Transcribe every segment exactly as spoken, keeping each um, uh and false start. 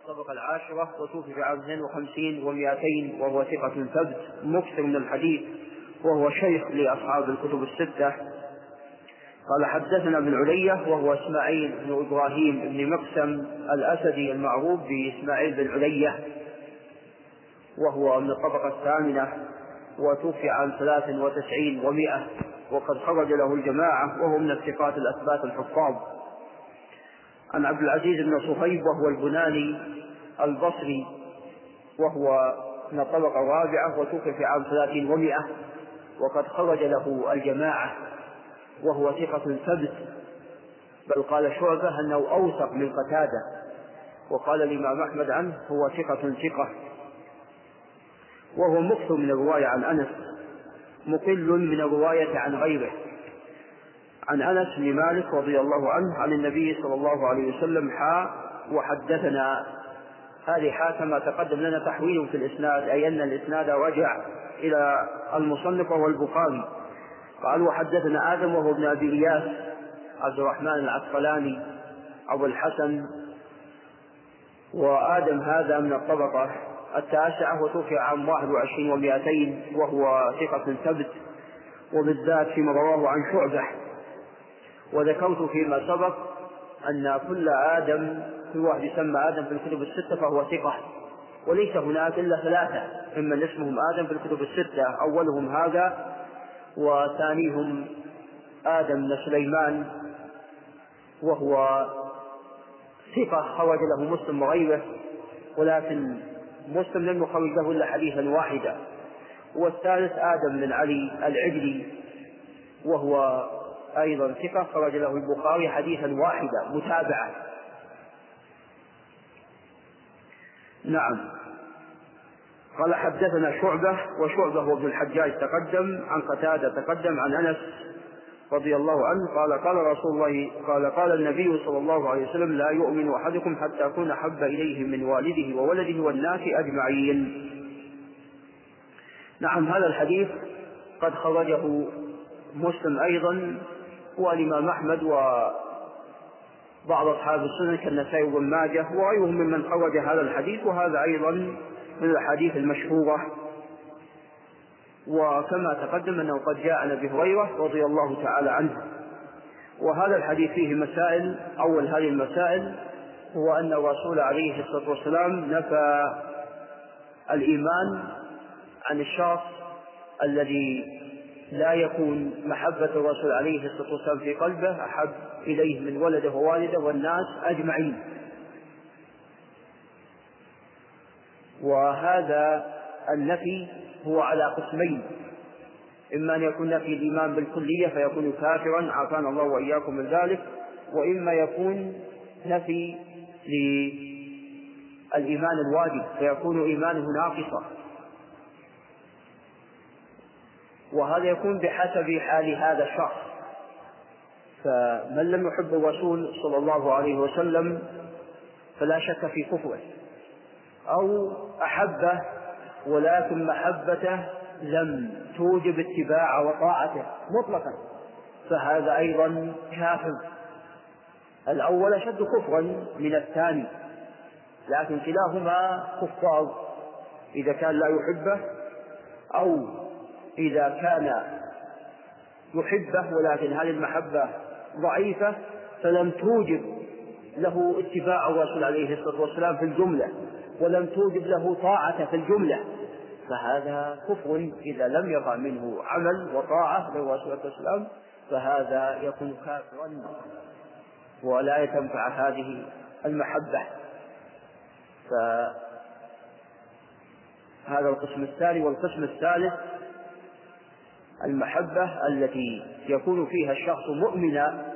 الطبقة العاشرة وتوفي في عام اثنين وخمسين ومئتين وهو ثقة ثبت مكثر من الحديث وهو شيخ لأصحاب الكتب الستة. قال حدثنا ابن علية وهو إسماعيل بن إبراهيم بن مقسم الأسدي المعروف بإسماعيل بن علية وهو من الطبقة الثامنة وتوفي عام ثلاث وتسعين ومئة وقد خرج له الجماعة وهو من الثقات الأثبات الحفاظ. عن عبد العزيز بن صهيب وهو البناني البصري وهو من الطبقة الرابعة وتوفي في عام ثلاثين ومئة وقد خرج له الجماعة وهو ثقة ثبت، بل قال شعبة أنه أوثق من قتادة، وقال الإمام أحمد عنه هو ثقة ثقة، وهو مكثر من الرواية عن أنس مقل من الرواية عن غيره. عن أنس بن مالك رضي الله عنه عن النبي صلى الله عليه وسلم حا وحدثنا، هذه حا كما تقدم لنا تحويل في الإسناد، أي أن الإسناد رجع إلى المصنف وهو البخاري. قال وحدثنا آدم وهو ابن أبي إياس عبد الرحمن العسقلاني أبو الحسن، وآدم هذا من الطبقة التاسعة وتوفي عام واحد وعشرين ومئتين وهو ثقة ثبت، وبالذات فيما رواه عن شعبة. وذكرت فيما سبق أن كل آدم كل واحد يسمى آدم في الكتب الستة فهو ثقة، وليس هناك إلا ثلاثة ممن اسمهم آدم في الكتب الستة، أولهم هذا وثانيهم آدم بن سليمان وهو ثقة خرج له مسلم وغيره، ولكن مسلم لم يخرج له إلا حديثا واحدا. والثالث آدم بن علي العجلي وهو أيضا ثقة خرج له البخاري حديثا واحدا متابعة. نعم. قال حدثنا شعبة وشعبة هو ابن الحجاج تقدم، عن قتادة تقدم، عن أنس رضي الله عنه قال قال رسول الله قال قال النبي صلى الله عليه وسلم لا يؤمن أحدكم حتى أكون أحب إليه من والده وولده والناس أجمعين. نعم. هذا الحديث قد خرجه مسلم أيضا والإمام أحمد وبعض أصحاب السنن كالنسائي وابن ماجه وغيرهم ممن خرج هذا الحديث، وهذا أيضا من الحديث المشهورة. وكما تقدم أنه قد جاء عن أبي هريرة رضي الله تعالى عنه. وهذا الحديث فيه مسائل. أول هذه المسائل هو أن الرسول عليه الصلاة والسلام نفى الإيمان عن الشخص الذي لا يكون محبة الرسول عليه الصلاة والسلام في قلبه أحب إليه من ولده ووالده والناس أجمعين. وهذا النفي هو على قسمين: إما أن يكون نفي الإيمان بالكلية فيكون كافرا عافانا الله وإياكم من ذلك، وإما يكون نفي للإيمان الواجب فيكون إيمانه ناقصا. وهذا يكون بحسب حال هذا الشخص. فمن لم يحب الرسول صلى الله عليه وسلم فلا شك في كفره، أو أحبه ولكن محبته لم توجب اتباع وطاعته مطلقا فهذا أيضا كافر. الأول أشد كفرا من الثاني، لكن كلاهما كفار إذا كان لا يحبه أو إذا كان يحبه ولكن هذه المحبة ضعيفة فلم توجب له اتباع الرسول عليه الصلاة والسلام في الجملة ولم توجب له طاعة في الجملة، فهذا كفر إذا لم يقع منه عمل وطاعة للرسول عليه الصلاة والسلام، فهذا يكون كافرا ولا تنفع هذه المحبة. فهذا القسم الثاني. والقسم الثالث المحبة التي يكون فيها الشخص مؤمنا،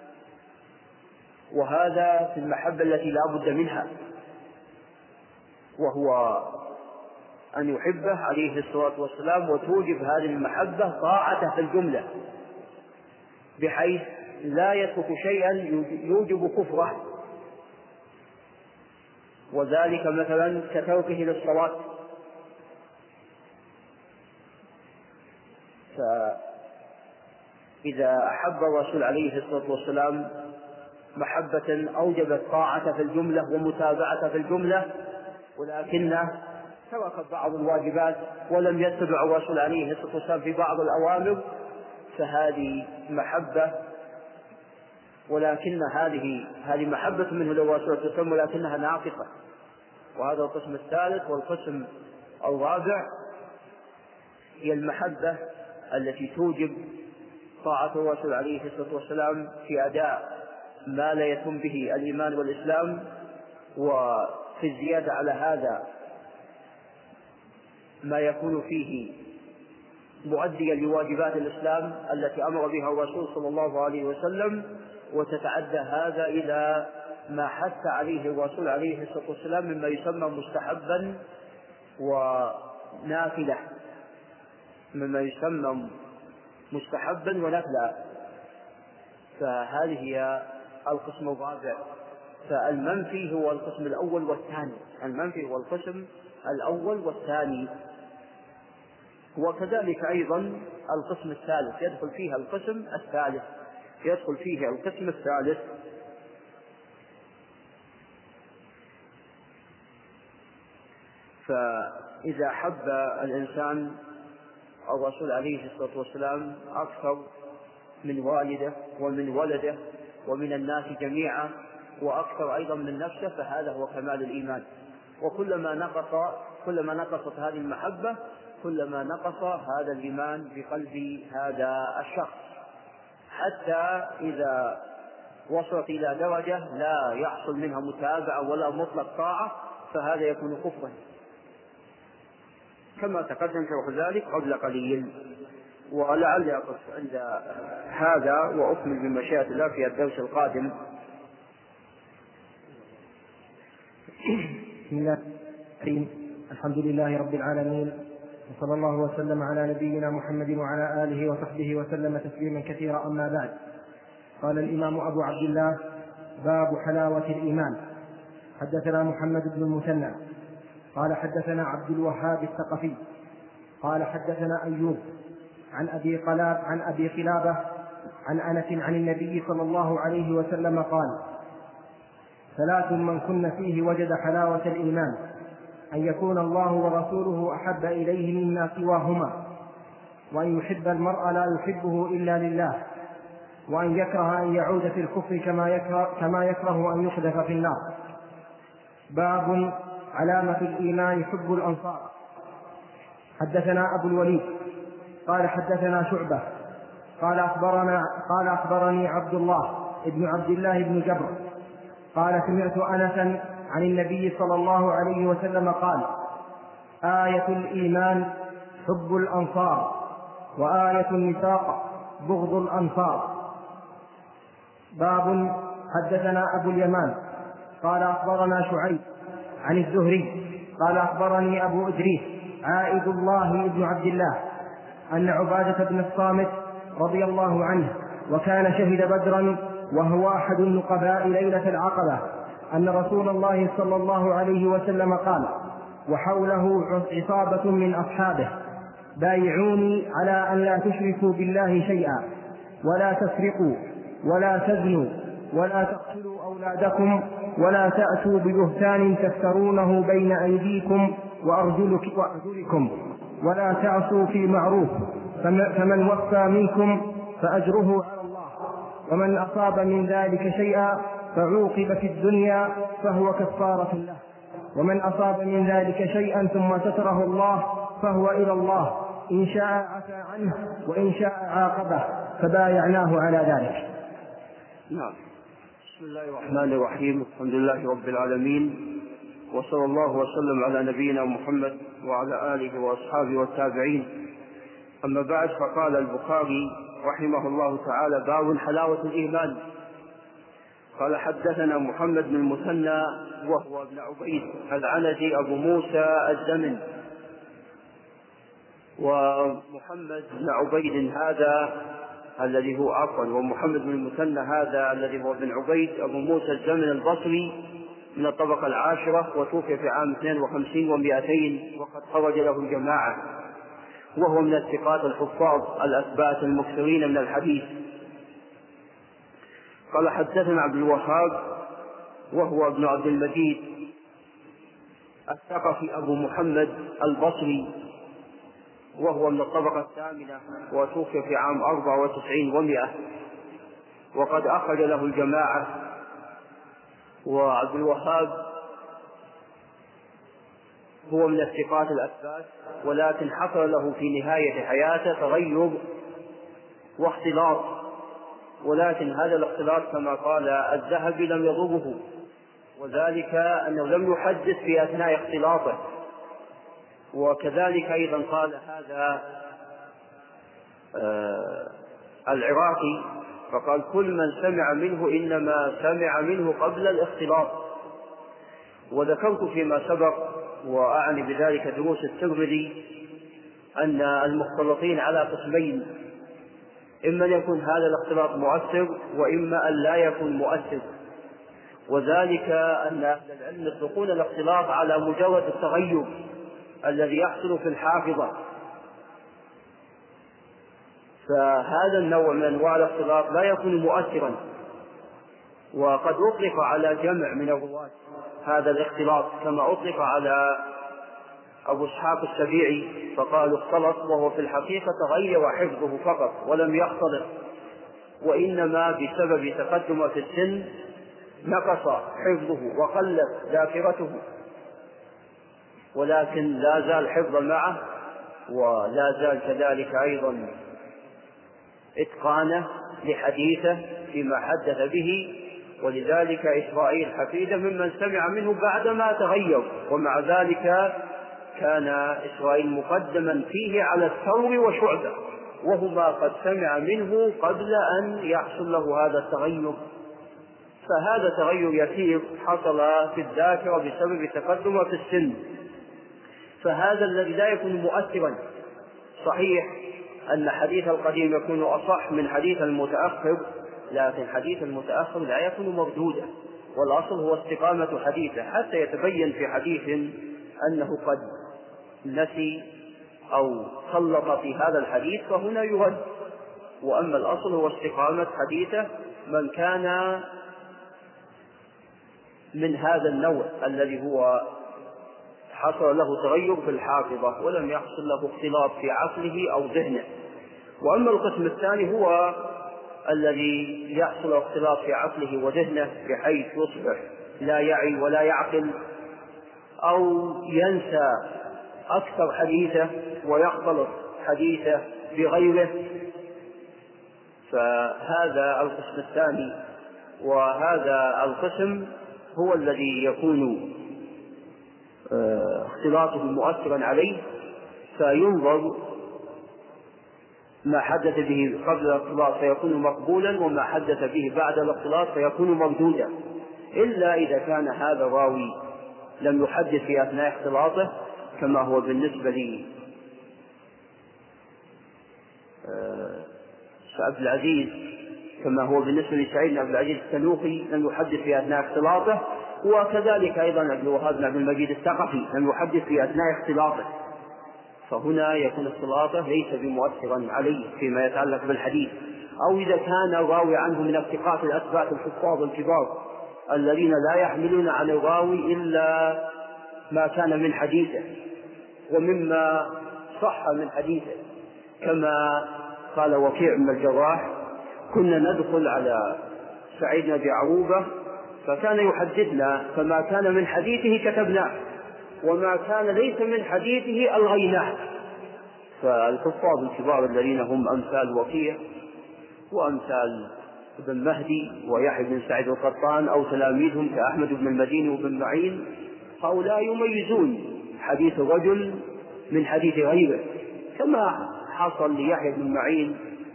وهذا في المحبة التي لا بد منها، وهو أن يحبه عليه الصلاة والسلام وتوجب هذه المحبة طاعته في الجملة بحيث لا يترك شيئا يوجب كفره، وذلك مثلا كتركه للصلاة. فإذا أحب الرسول عليه الصلاة والسلام محبة أوجبت طاعة في الجملة ومتابعة في الجملة، ولكنه ترك بعض الواجبات ولم يتبع الرسول عليه الصلاة والسلام في بعض الأوامر، فهذه محبة، ولكن هذه هذه محبة منه للرسول صلى الله عليه وسلم ولكنها ناقصة. وهذا القسم الثالث. والقسم الرابع هي المحبة التي توجب طاعة الرسول عليه الصلاة والسلام في أداء ما لا يتم به الإيمان والإسلام، وفي الزيادة على هذا ما يكون فيه مؤديا لواجبات الإسلام التي أمر بها الرسول صلى الله عليه وسلم، وتتعدى هذا إلى ما حث عليه الرسول عليه الصلاة والسلام مما يسمى مستحبا ونافلة، مما يسمى مستحبا ونفلا. فهذه هي القسم الرابع. فالمنفي هو القسم الأول والثاني، المنفي هو القسم الأول والثاني. وكذلك أيضا القسم الثالث يدخل فيها القسم الثالث يدخل فيه القسم الثالث فإذا حب الإنسان الرسول عليه الصلاة والسلام أكثر من والده ومن ولده ومن الناس جميعا وأكثر أيضا من نفسه، فهذا هو كمال الإيمان. وكلما نقص كلما نقصت هذه المحبة كلما نقص هذا الإيمان بقلب هذا الشخص، حتى إذا وصلت إلى درجة لا يحصل منها متابعة ولا مطلق طاعة فهذا يكون كفرا، كما تقدم شرح ذلك قبل قليل. ولعلي أقف عند هذا وأكمل بمشيئة الله في الدرس القادم. بسم الله الرحمن الرحيم. الحمد لله رب العالمين، وصلى الله وسلم على نبينا محمد وعلى آله وصحبه وسلم تسليما كثيرا. أما بعد، قال الإمام أبو عبد الله: باب حلاوة الإيمان. حدثنا محمد بن المثنى قال حدثنا عبد الوهاب الثقفي قال حدثنا أيوب عن أبي قلاب عن أبي قلابة عن أنس عن النبي صلى الله عليه وسلم قال: ثلاث من كن فيه وجد حلاوة الإيمان: أن يكون الله ورسوله أحب إليه مما سواهما، وأن يحب المرء لا يحبه إلا لله، وأن يكره أن يعود في الكفر كما يكره, كما يكره أن يقذف في النار. باب علامة الإيمان حب الأنصار. حدثنا أبو الوليد قال حدثنا شعبة قال أخبرنا قال أخبرني عبد الله ابن عبد الله بن جبر قال سمعت أنسا عن النبي صلى الله عليه وسلم قال: آية الإيمان حب الأنصار، وآية النفاق بغض الأنصار. باب حدثنا أبو اليمان قال أخبرنا شعيب عن الزهري قال أخبرني أبو إدريس عائد الله بن عبد الله أن عبادة بن الصامت رضي الله عنه وكان شهد بدرا وهو أحد النقباء ليلة العقبة أن رسول الله صلى الله عليه وسلم قال وحوله عصابة من أصحابه: بايعوني على أن لا تشركوا بالله شيئا، ولا تسرقوا، ولا تزنوا، ولا تقتلوا أولادكم، ولا تأتوا ببهتان تفترونه بين أيديكم وأرجلكم، ولا تعصوا في معروف، فمن وفى منكم فأجره على الله، ومن أصاب من ذلك شيئا فعوقب في الدنيا فهو كفارة له، ومن أصاب من ذلك شيئا ثم ستره الله فهو إلى الله، إن شاء عفى عنه وإن شاء عاقبه، فبايعناه على ذلك. نعم. بسم الله الرحمن الرحيم. الحمد لله رب العالمين، وصلى الله وسلم على نبينا محمد وعلى آله وأصحابه والتابعين. أما بعد، فقال البخاري رحمه الله تعالى: باب حلاوة الإيمان. قال حدثنا محمد بن المثنى وهو ابن عبيد العنزي أبو موسى الزمن. ومحمد بن عبيد هذا الذي هو عفوا ومحمد بن المثنى هذا الذي هو ابن عبيد أبو موسى الزمن البصري من الطبقة العاشرة، وتوفي في عام اثنين وخمسين ومئتين وقد خرج له الجماعة، وهو من الثقات الحفاظ الأثبات المكثرين من الحديث. قال حدثنا عبد الوهاب وهو ابن عبد المجيد الثقفي أبو محمد البصري، وهو من الطبقة الثامنة، وتوفي في عام أربعة وتسعين ومئة، وقد أخرج له الجماعة. وعبد الوهاب هو من الثقات الأثبات، ولكن حصل له في نهاية حياته تغير واختلاط، ولكن هذا الاختلاط كما قال الذهبي لم يضره، وذلك أنه لم يحدث في أثناء اختلاطه. وكذلك أيضا قال هذا آه العراقي، فقال كل من سمع منه إنما سمع منه قبل الاختلاط. وذكرت فيما سبق، وأعني بذلك دروس الترمذي، أن المختلطين على قسمين: إما أن يكون هذا الاختلاط مؤثر، وإما أن لا يكون مؤثر، وذلك أن أهل العلم يطلقون الاختلاط على مجرد التغير الذي يحصل في الحافظة، فهذا النوع من أنواع الاختلاط لا يكون مؤثرا. وقد أطلق على جمع من الرواة هذا الاختلاط، كما أطلق على أبو إسحاق السبيعي فقالوا اختلط، وهو في الحقيقة تغير حفظه فقط ولم يختلط، وإنما بسبب تقدم في السن نقص حفظه وقلت ذاكرته، ولكن لا زال حفظ معه، ولا زال كذلك أيضا إتقانه لحديثه فيما حدث به. ولذلك إسرائيل حفيده ممن سمع منه بعدما تغير، ومع ذلك كان إسرائيل مقدما فيه على الثور وشعبة، وهما قد سمع منه قبل أن يحصل له هذا التغير. فهذا تغير يسير حصل في الذاكرة بسبب تقدم في السن، فهذا الذي لا يكون مؤثرا. صحيح أن حديث القديم يكون أصح من حديث المتأخر، لكن حديث المتأخر لا يكون مردودا، والأصل هو استقامة حديثه، حتى يتبين في حديث أنه قد نسي أو خلط في هذا الحديث فهنا يرد. وأما الأصل هو استقامة حديثه من كان من هذا النوع الذي هو حصل له تغير في الحافظة ولم يحصل له اختلاط في عقله أو ذهنه. وأما القسم الثاني هو الذي يحصل اختلاط في عقله وذهنه بحيث يصبح لا يعي ولا يعقل، أو ينسى أكثر حديثه ويختلط حديثه بغيره، فهذا القسم الثاني. وهذا القسم هو الذي يكون اختلاطه مؤثرا عليه، فينظر ما حدث به قبل الاختلاط فيكون مقبولا، وما حدث به بعد الاختلاط فيكون مردودا، إلا إذا كان هذا الراوي لم يحدث في أثناء اختلاطه، كما هو بالنسبة لي عبد العزيز كما هو بالنسبة لسعيد بن عبد العزيز التنوخي لم يحدث في أثناء اختلاطه، وكذلك أيضا عبد الوهاب بن عبد المجيد الثقفي لم يحدث في أثناء اختلاطه، فهنا يكون اختلاطه ليس بمؤثرا عليه فيما يتعلق بالحديث. أو إذا كان الراوي عنه من الثقات الأثبات الحفاظ الكبار الذين لا يحملون عن الراوي إلا ما كان من حديثه ومما صح من حديثه، كما قال وكيع بن الجراح: كنا ندخل على سعيد بن أبي عروبة فكان يحدثنا، فما كان من حديثه كتبناه، وما كان ليس من حديثه ألغيناه. فالحفاظ الكبار الذين هم أمثال وكيع وأمثال ابن مهدي ويحيى بن سعيد القطان أو تلاميذهم كأحمد بن المديني وابن معين، هؤلاء يميزون حديث رجل من حديث غيره، كما حصل ليحيى بن معين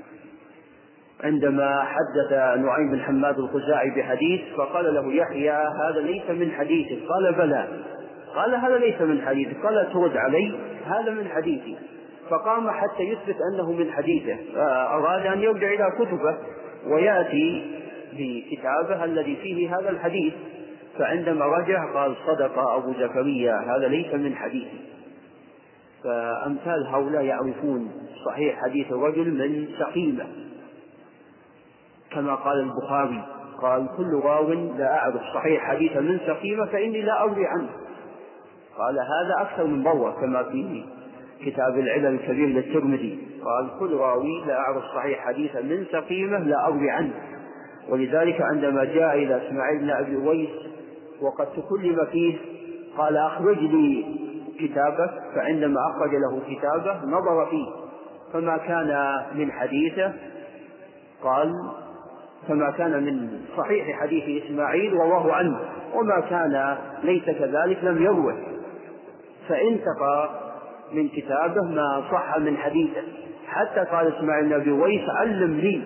عندما حدث نعيم بن حماد الخزاعي بحديث فقال له يحيى: هذا ليس من حديثك. قال: بلى. قال: هذا ليس من حديثك. قال: ترد علي، هذا من حديثي. فقام حتى يثبت أنه من حديثه، فأراد أن يرجع إلى كتبه ويأتي بكتابه الذي فيه هذا الحديث، فعندما رجع قال: صدق أبو زكريا، هذا ليس من حديثي. فأمثال هؤلاء يعرفون صحيح حديث الرجل من سقيمة، كما قال البخاري: قال كل راو لا أعرف صحيح حديثا من سقيمة فإني لا أروي عنه. قال هذا أكثر من مرة كما في كتاب العلل الكبير للترمذي، قال كل راوي لا أعرف صحيح حديثا من سقيمة لا أروي عنه. ولذلك عندما جاء إلى إسماعيل بن أبي أويس وقد تكلم فيه قال أخرج لي كتابك، فعندما أخرج له كتابه نظر فيه فما كان من حديثه قال فما كان من صحيح حديث إسماعيل رواه عنه، وما كان ليس كذلك لم يروه، فانتقى من كتابه ما صح من حديثه. حتى قال إسماعيل بن أبي أويس علم لي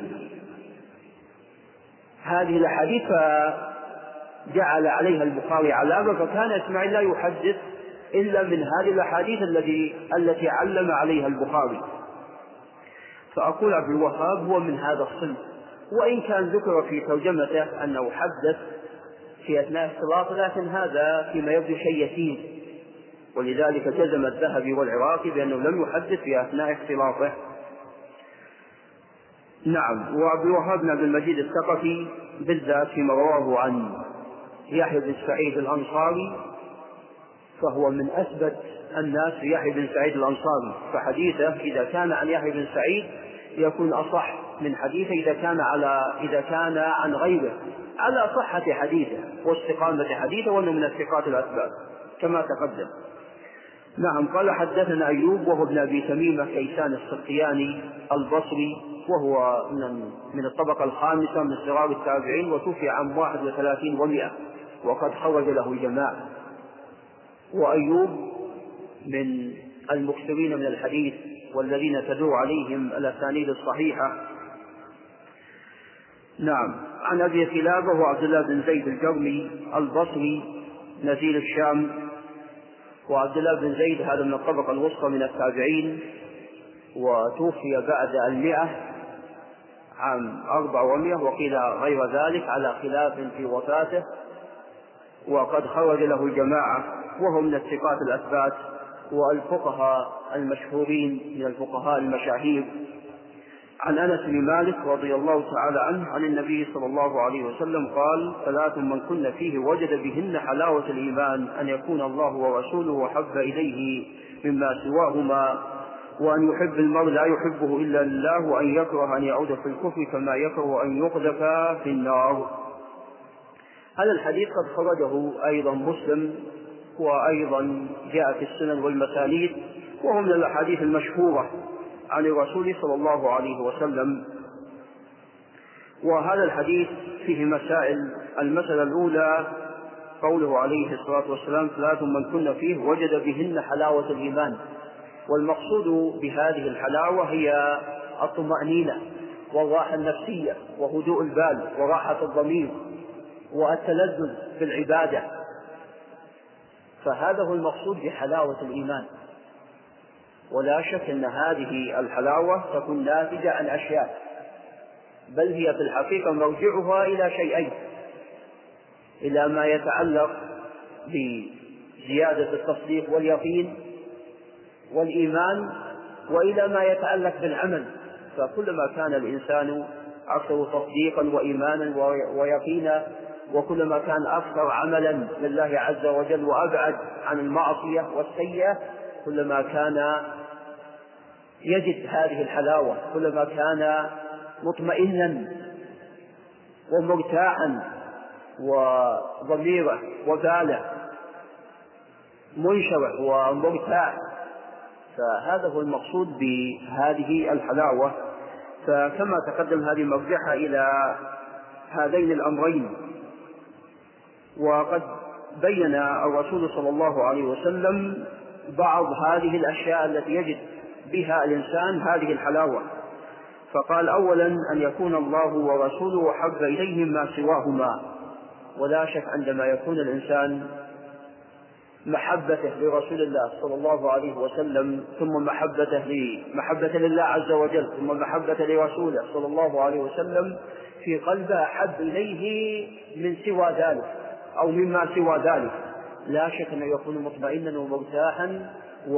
هذه الأحاديث، فجعل عليها البخاري علامة، فكان إسماعيل لا يحدث إلا من هذه الأحاديث التي التي علم عليها البخاري. فأقول عبد الوهاب هو من هذا الصنف، وإن كان ذكر في ترجمته أنه حدث في أثناء اختلاط، لكن هذا فيما يبدو شيء يسير، ولذلك جزم الذهبي والعراقي بأنه لم يحدث في أثناء اختلاطه. نعم. وعبد الوهاب بن عبد المجيد الثقفي بالذات فيما رواه عن يحيى بن سعيد الأنصاري فهو من أثبت الناس في يحيى بن سعيد الأنصاري، فحديثه إذا كان عن يحيى بن سعيد يكون أصح من حديثه إذا كان على إذا كان عن غيره على صحة حديثه واستقامة حديثه، وأنه من الثقات الأثبات كما تقدم. نعم. قال حدثنا أيوب وهو ابن أبي تميمة كيسان السختياني البصري، وهو من الطبقة الخامسة من صغار التابعين، وتوفي عام واحد وثلاثين ومئة، وقد خرج له جماعة. وأيوب من المكثرين من الحديث والذين تدور عليهم الأسانيد الصحيحة. نعم. عن أبي كلابة وعبد الله بن زيد الجرمي البصري نزيل الشام، وعبد الله بن زيد هذا من الطبقة الوسطى من التابعين، وتوفي بعد المئة عام أربع ومئة، وقيل غير ذلك على خلاف في وفاته، وقد خرج له جماعة، وهم من الثقات الأثبات والفقهاء المشهورين من الفقهاء المشاهير. عن أنس بن مالك رضي الله تعالى عنه عن النبي صلى الله عليه وسلم قال ثلاث من كن فيه وجد بهن حلاوة الإيمان: أن يكون الله ورسوله أحب إليه مما سواهما، وأن يحب المرء لا يحبه إلا لله، وأن يكره أن يعود في الكفر كما يكره أن يقذف في النار. هذا الحديث قد خرجه أيضا مسلم، وأيضا جاء في السنن والمسانيد، وهو من الأحاديث المشهورة عن الرسول صلى الله عليه وسلم. وهذا الحديث فيه مسائل. المسألة الأولى قوله عليه الصلاة والسلام ثلاث من كن فيه وجد بهن حلاوة الإيمان، والمقصود بهذه الحلاوة هي الطمأنينة والراحة النفسية وهدوء البال وراحة الضمير والتلذذ بالعبادة، فهذا هو المقصود بحلاوة الإيمان. ولا شك أن هذه الحلاوة تكون ناتجة عن أشياء، بل هي في الحقيقة مرجعها إلى شيئين: إلى ما يتعلق بزيادة التصديق واليقين والإيمان، وإلى ما يتعلق بالعمل. فكلما كان الإنسان أكثر تصديقا وإيمانا ويقينا، وكلما كان أكثر عملا لله عز وجل وأبعد عن المعصية والسيئة، كلما كان يجد هذه الحلاوة، كلما كان مطمئنا ومرتاحا وضميره وباله منشرح ومرتاح. فهذا هو المقصود بهذه الحلاوة. فكما تقدم هذه مرجعها إلى هذين الأمرين. وقد بين الرسول صلى الله عليه وسلم بعض هذه الأشياء التي يجد بها الإنسان هذه الحلاوة، فقال أولا أن يكون الله ورسوله أحب إليه مما سواهما. ولا شك عندما يكون الإنسان محبته لرسول الله صلى الله عليه وسلم، ثم محبته محبة لله عز وجل، ثم محبة لرسوله صلى الله عليه وسلم في قلبه أحب إليه من سوى ذلك أو مما سوى ذلك، لا شك أنه يكون مطمئنا ومرتاحا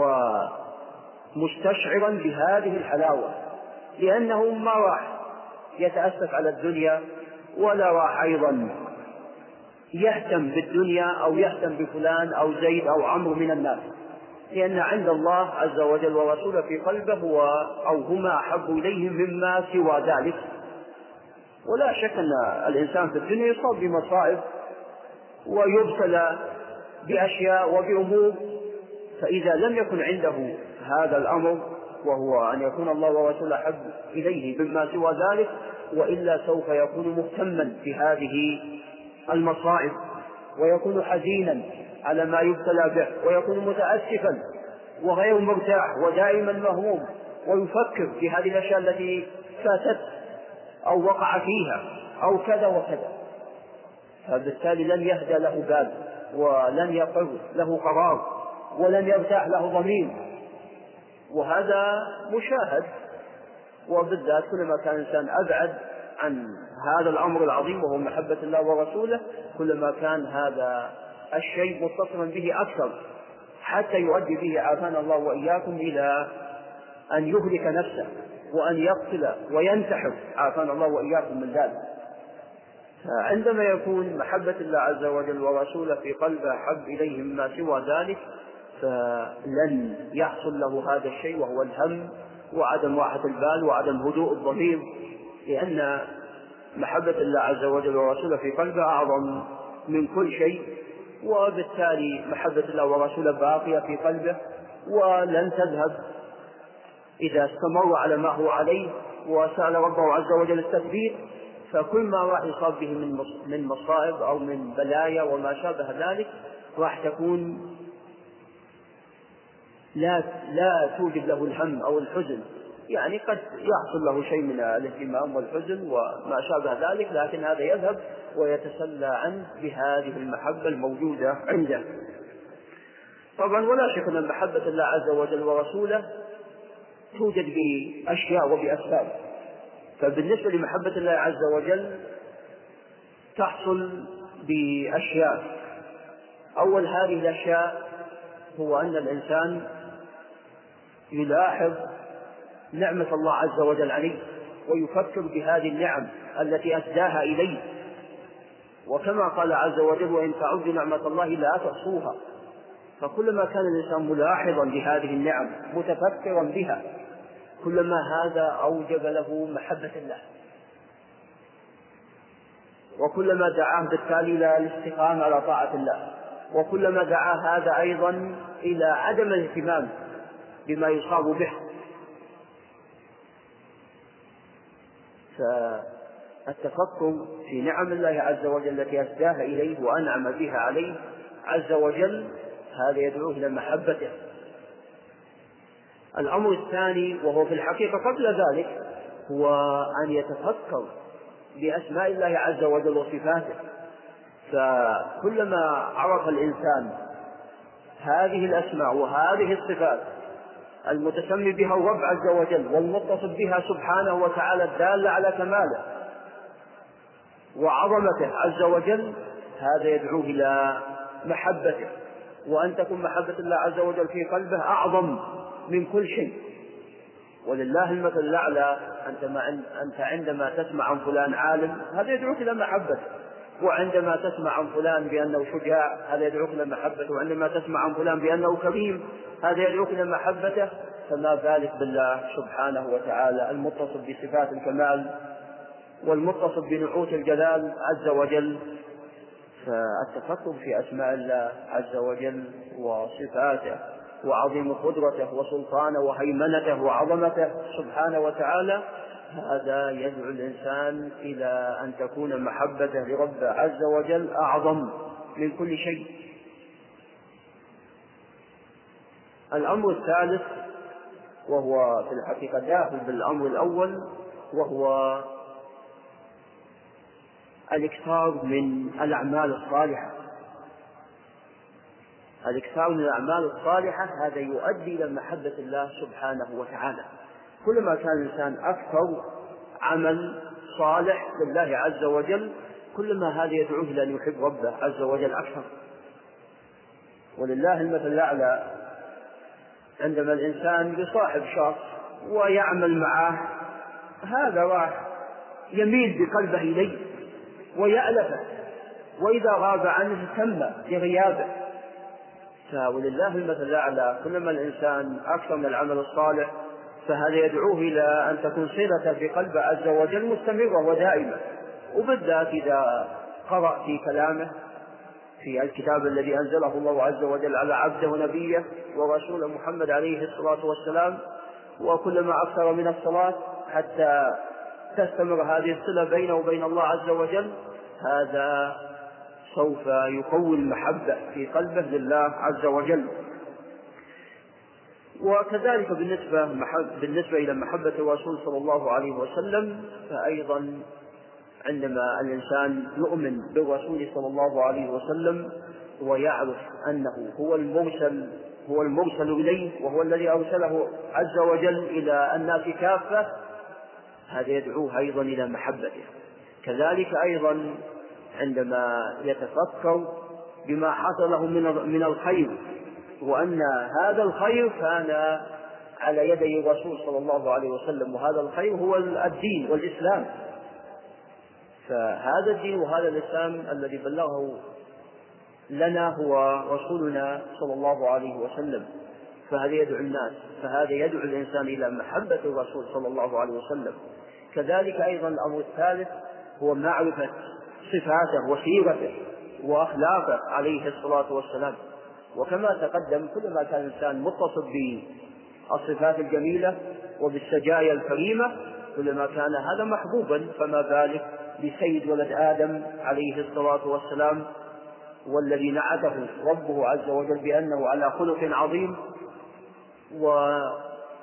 ومستشعرا بهذه الحلاوة، لأنه ما راح يتأسف على الدنيا ولا راح أيضا يهتم بالدنيا أو يهتم بفلان أو زيد أو عمرو من الناس، لأن عند الله عز وجل ورسوله في قلبه هو أو هما أحب إليه مما سوى ذلك. ولا شك أن الإنسان في الدنيا يصاب بمصائب ويبتلى بأشياء وبأمور، فإذا لم يكن عنده هذا الأمر وهو أن يكون الله ورسوله أحب إليه مما سوى ذلك، وإلا سوف يكون مهتما بهذه المصائب ويكون حزينا على ما يبتلى به ويكون متأسفا وغير مرتاح ودائما مهموم ويفكر في هذه الأشياء التي فاتت أو وقع فيها أو كذا وكذا، فبالتالي لن يهدى له بال ولن يقر له قرار ولن يرتاح له ضمير. وهذا مشاهد، وبالذات كلما كان الإنسان أبعد عن هذا الأمر العظيم وهو محبة الله ورسوله كلما كان هذا الشيء متصلا به أكثر، حتى يؤدي به عافانا الله وإياكم إلى أن يهلك نفسه وأن يقتل وينتحر عافانا الله وإياكم من ذلك. فعندما يكون محبة الله عز وجل ورسوله في قلبه أحب إليه مما سوى ذلك فلن يحصل له هذا الشيء وهو الهم وعدم راحة البال وعدم هدوء الضمير، لأن محبة الله عز وجل ورسوله في قلبه أعظم من كل شيء، وبالتالي محبة الله ورسوله باقية في قلبه ولن تذهب إذا استمر على ما هو عليه وسأل ربه عز وجل التثبيت. فكل ما راح يصاب به من مصائب أو من بلايا وما شابه ذلك راح تكون لا لا توجد له الهم أو الحزن، يعني قد يحصل له شيء من الاهتمام والحزن وما شابه ذلك، لكن هذا يذهب ويتسلى عنه بهذه المحبة الموجودة عنده. طبعا ولا شك أن محبة الله عز وجل ورسوله توجد بأشياء وبأسباب. فبالنسبة لمحبة الله عز وجل تحصل بأشياء. أول هذه الأشياء هو أن الإنسان يلاحظ نعمة الله عز وجل عليه ويفكر بهذه النعم التي أسداها إليه، وكما قال عز وجل وإن تعدوا نعمة الله لا تحصوها. فكلما كان الإنسان ملاحظا لهذه النعم متفكرا بها كلما هذا أوجب له محبة الله، وكلما دعاه بالتالي إلى الاستقامة على طاعة الله، وكلما دعاه هذا أيضا إلى عدم الاهتمام بما يصاب به. فالتفكر في نعم الله عز وجل التي أسداها إليه وأنعم بها عليه عز وجل هذا يدعوه إلى محبته. الأمر الثاني وهو في الحقيقة قبل ذلك هو أن يتفكر بأسماء الله عز وجل وصفاته. فكلما عرف الإنسان هذه الأسماء وهذه الصفات المتسمي بها الرب عز وجل والمتصف بها سبحانه وتعالى الدالة على كماله وعظمته عز وجل هذا يدعوه إلى محبته، وأن تكون محبة الله عز وجل في قلبه أعظم من كل شيء. ولله المثل الأعلى، أنت عندما تسمع عن فلان عالم هذا يدعوك إلى محبته، وعندما تسمع عن فلان بأنه شجاع هذا يدعوك إلى محبته، وعندما تسمع عن فلان بأنه كريم هذا يدعوك إلى محبته، فما ذلك بالله سبحانه وتعالى المتصف بصفات الكمال والمتصف بنعوت الجلال عز وجل. فالتفكر في أسماء الله عز وجل وصفاته وعظيم قدرته وسلطانه وهيمنته وعظمته سبحانه وتعالى هذا يدعو الإنسان إلى أن تكون محبته لربه عز وجل أعظم من كل شيء. الأمر الثالث وهو في الحقيقة داخل بالأمر الأول وهو الإكثار من الأعمال الصالحة. الإكثار من الأعمال الصالحة هذا يؤدي إلى محبة الله سبحانه وتعالى. كلما كان الإنسان أكثر عمل صالح لله عز وجل كلما هذا يدعوه إلى أن يحب ربه عز وجل أكثر. ولله المثل الأعلى عندما الإنسان يصاحب شخص ويعمل معه هذا راح يميل بقلبه إليه ويألفه، وإذا غاب عنه اهتم بغيابه. ولله المثل الأعلى، كلما الإنسان أكثر من العمل الصالح فهذا يدعوه إلى أن تكون صلة في قلبه عز وجل مستمرة ودائمة، وبالذات إذا قرأ في كلامه في الكتاب الذي أنزله الله عز وجل على عبده ونبيه ورسوله محمد عليه الصلاة والسلام، وكلما أكثر من الصلاة حتى تستمر هذه الصلة بينه وبين الله عز وجل، هذا سوف يقوي المحبة في قلبه لله عز وجل. وكذلك بالنسبة, بالنسبة إلى محبة الرسول صلى الله عليه وسلم، فأيضا عندما الإنسان يؤمن بالرسول صلى الله عليه وسلم ويعرف أنه هو المرسل هو المرسل إليه وهو الذي أرسله عز وجل إلى الناس كافة، هذا يدعوه أيضا إلى محبته. كذلك أيضا عندما يتفكر بما حصل له من الخير، وأن هذا الخير كان على يدي الرسول صلى الله عليه وسلم، وهذا الخير هو الدين والإسلام، فهذا الدين وهذا الإسلام الذي بلغه لنا هو رسولنا صلى الله عليه وسلم، فهذا يدعو الناس فهذا يدعو الإنسان إلى محبة الرسول صلى الله عليه وسلم. كذلك أيضا الأمر الثالث هو معرفة صفاته وسيرته وأخلاقه عليه الصلاة والسلام. وكما تقدم كلما كان الإنسان متصف بالصفات الجميلة وبالسجايا الكريمة كلما كان هذا محبوبا، فما بالك بسيد ولد آدم عليه الصلاة والسلام، والذي نعته ربه عز وجل بأنه على خلق عظيم، وأخبر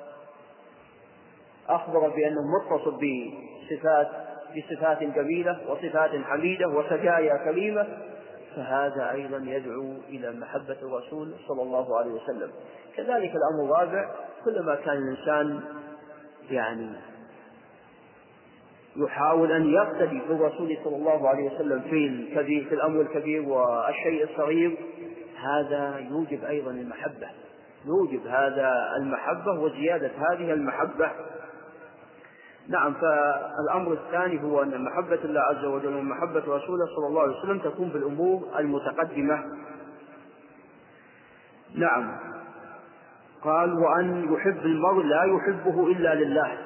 بأنه متصف بصفات بصفات جميلة وصفات حميدة وسجايا كريمة، فهذا أيضا يدعو إلى محبة الرسول صلى الله عليه وسلم. كذلك الأمر الرابع، كلما كان الإنسان يعني يحاول أن يقتدي بالرسول صلى الله عليه وسلم في الكبير في الأمر الكبير والشيء الصغير، هذا يوجب أيضا المحبة يوجب هذا المحبة وزيادة هذه المحبة. نعم، فالأمر الثاني هو أن محبة الله عز وجل ومحبة رسوله صلى الله عليه وسلم تكون بالأمور المتقدمة. نعم، قال وأن يحب المرء لا يحبه إلا لله.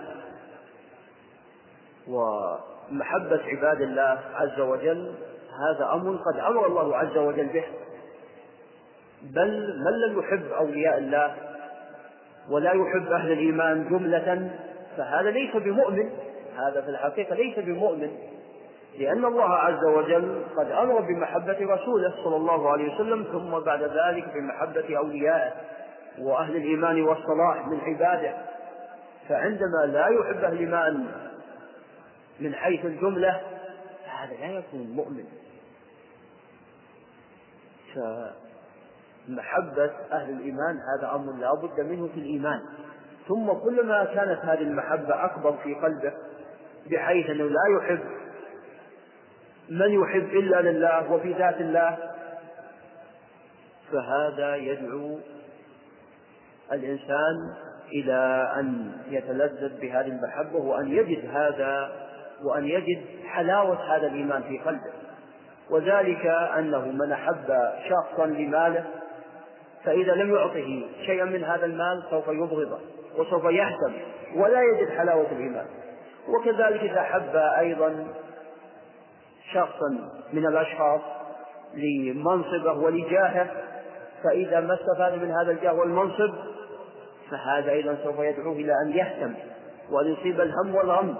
ومحبة عباد الله عز وجل هذا أمر قد أمر الله عز وجل به، بل من لم يحب أولياء الله ولا يحب أهل الإيمان جملة فهذا ليس بمؤمن، هذا في الحقيقة ليس بمؤمن، لأن الله عز وجل قد أمر بمحبة رسوله صلى الله عليه وسلم، ثم بعد ذلك بمحبة أوليائه وأهل الإيمان والصلاح من عباده. فعندما لا يحب أهل الإيمان من حيث الجملة فهذا لا يكون مؤمن. فمحبة أهل الإيمان هذا أمر لا بد منه في الإيمان، ثم كلما كانت هذه المحبة أكبر في قلبه بحيث أنه لا يحب من يحب إلا لله وفي ذات الله، فهذا يدعو الإنسان إلى أن يتلذذ بهذه المحبة وأن يجد هذا وأن يجد حلاوة هذا الإيمان في قلبه. وذلك أنه من أحب شخصا لماله فإذا لم يعطه شيئا من هذا المال سوف يبغضه وسوف يحزن ولا يجد حلاوة الإيمان. وكذلك إذا أحب أيضا شخصا من الأشخاص لمنصبه ولجاهه فإذا ما استفاد من هذا الجاه والمنصب فهذا أيضا سوف يدعوه إلى أن يهتم وأن يصيب الهم والغم،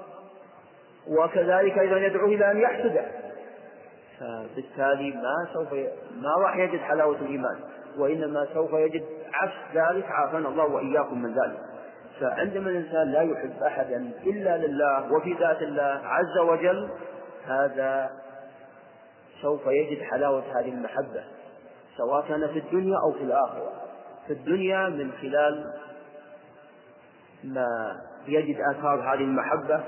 وكذلك أيضا يدعوه إلى أن يحسده، فبالتالي ما سوف ي... ما راح يجد حلاوة الإيمان، وإنما سوف يجد عكس ذلك، عافانا الله وإياكم من ذلك. فعندما الإنسان لا يحب أحدا إلا لله وفي ذات الله عز وجل هذا سوف يجد حلاوة هذه المحبة سواء كان في الدنيا أو في الآخرة. في الدنيا من خلال ما يجد آثار هذه المحبة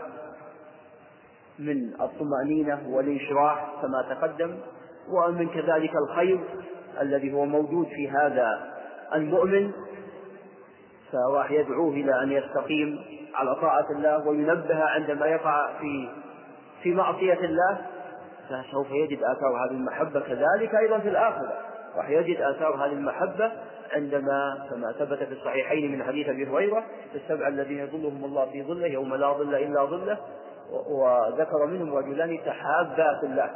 من الطمأنينة والانشراح كما تقدم، ومن كذلك الخير الذي هو موجود في هذا المؤمن، فراح يدعوه إلى أن يستقيم على طاعة الله وينبه عندما يقع في في معصية الله، فسوف يجد آثار هذه المحبة كذلك أيضا في الآخرة، راح يجد آثار هذه المحبة عندما كما ثبت في الصحيحين من حديث أبي هريرة السبع الذين يظلهم الله في ظله يوم لا ظل إلا ظله، وذكر منهم رجلان تحابا في الله،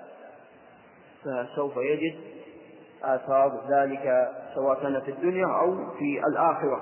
فسوف يجد آثار ذلك سواء كان في الدنيا أو في الآخرة.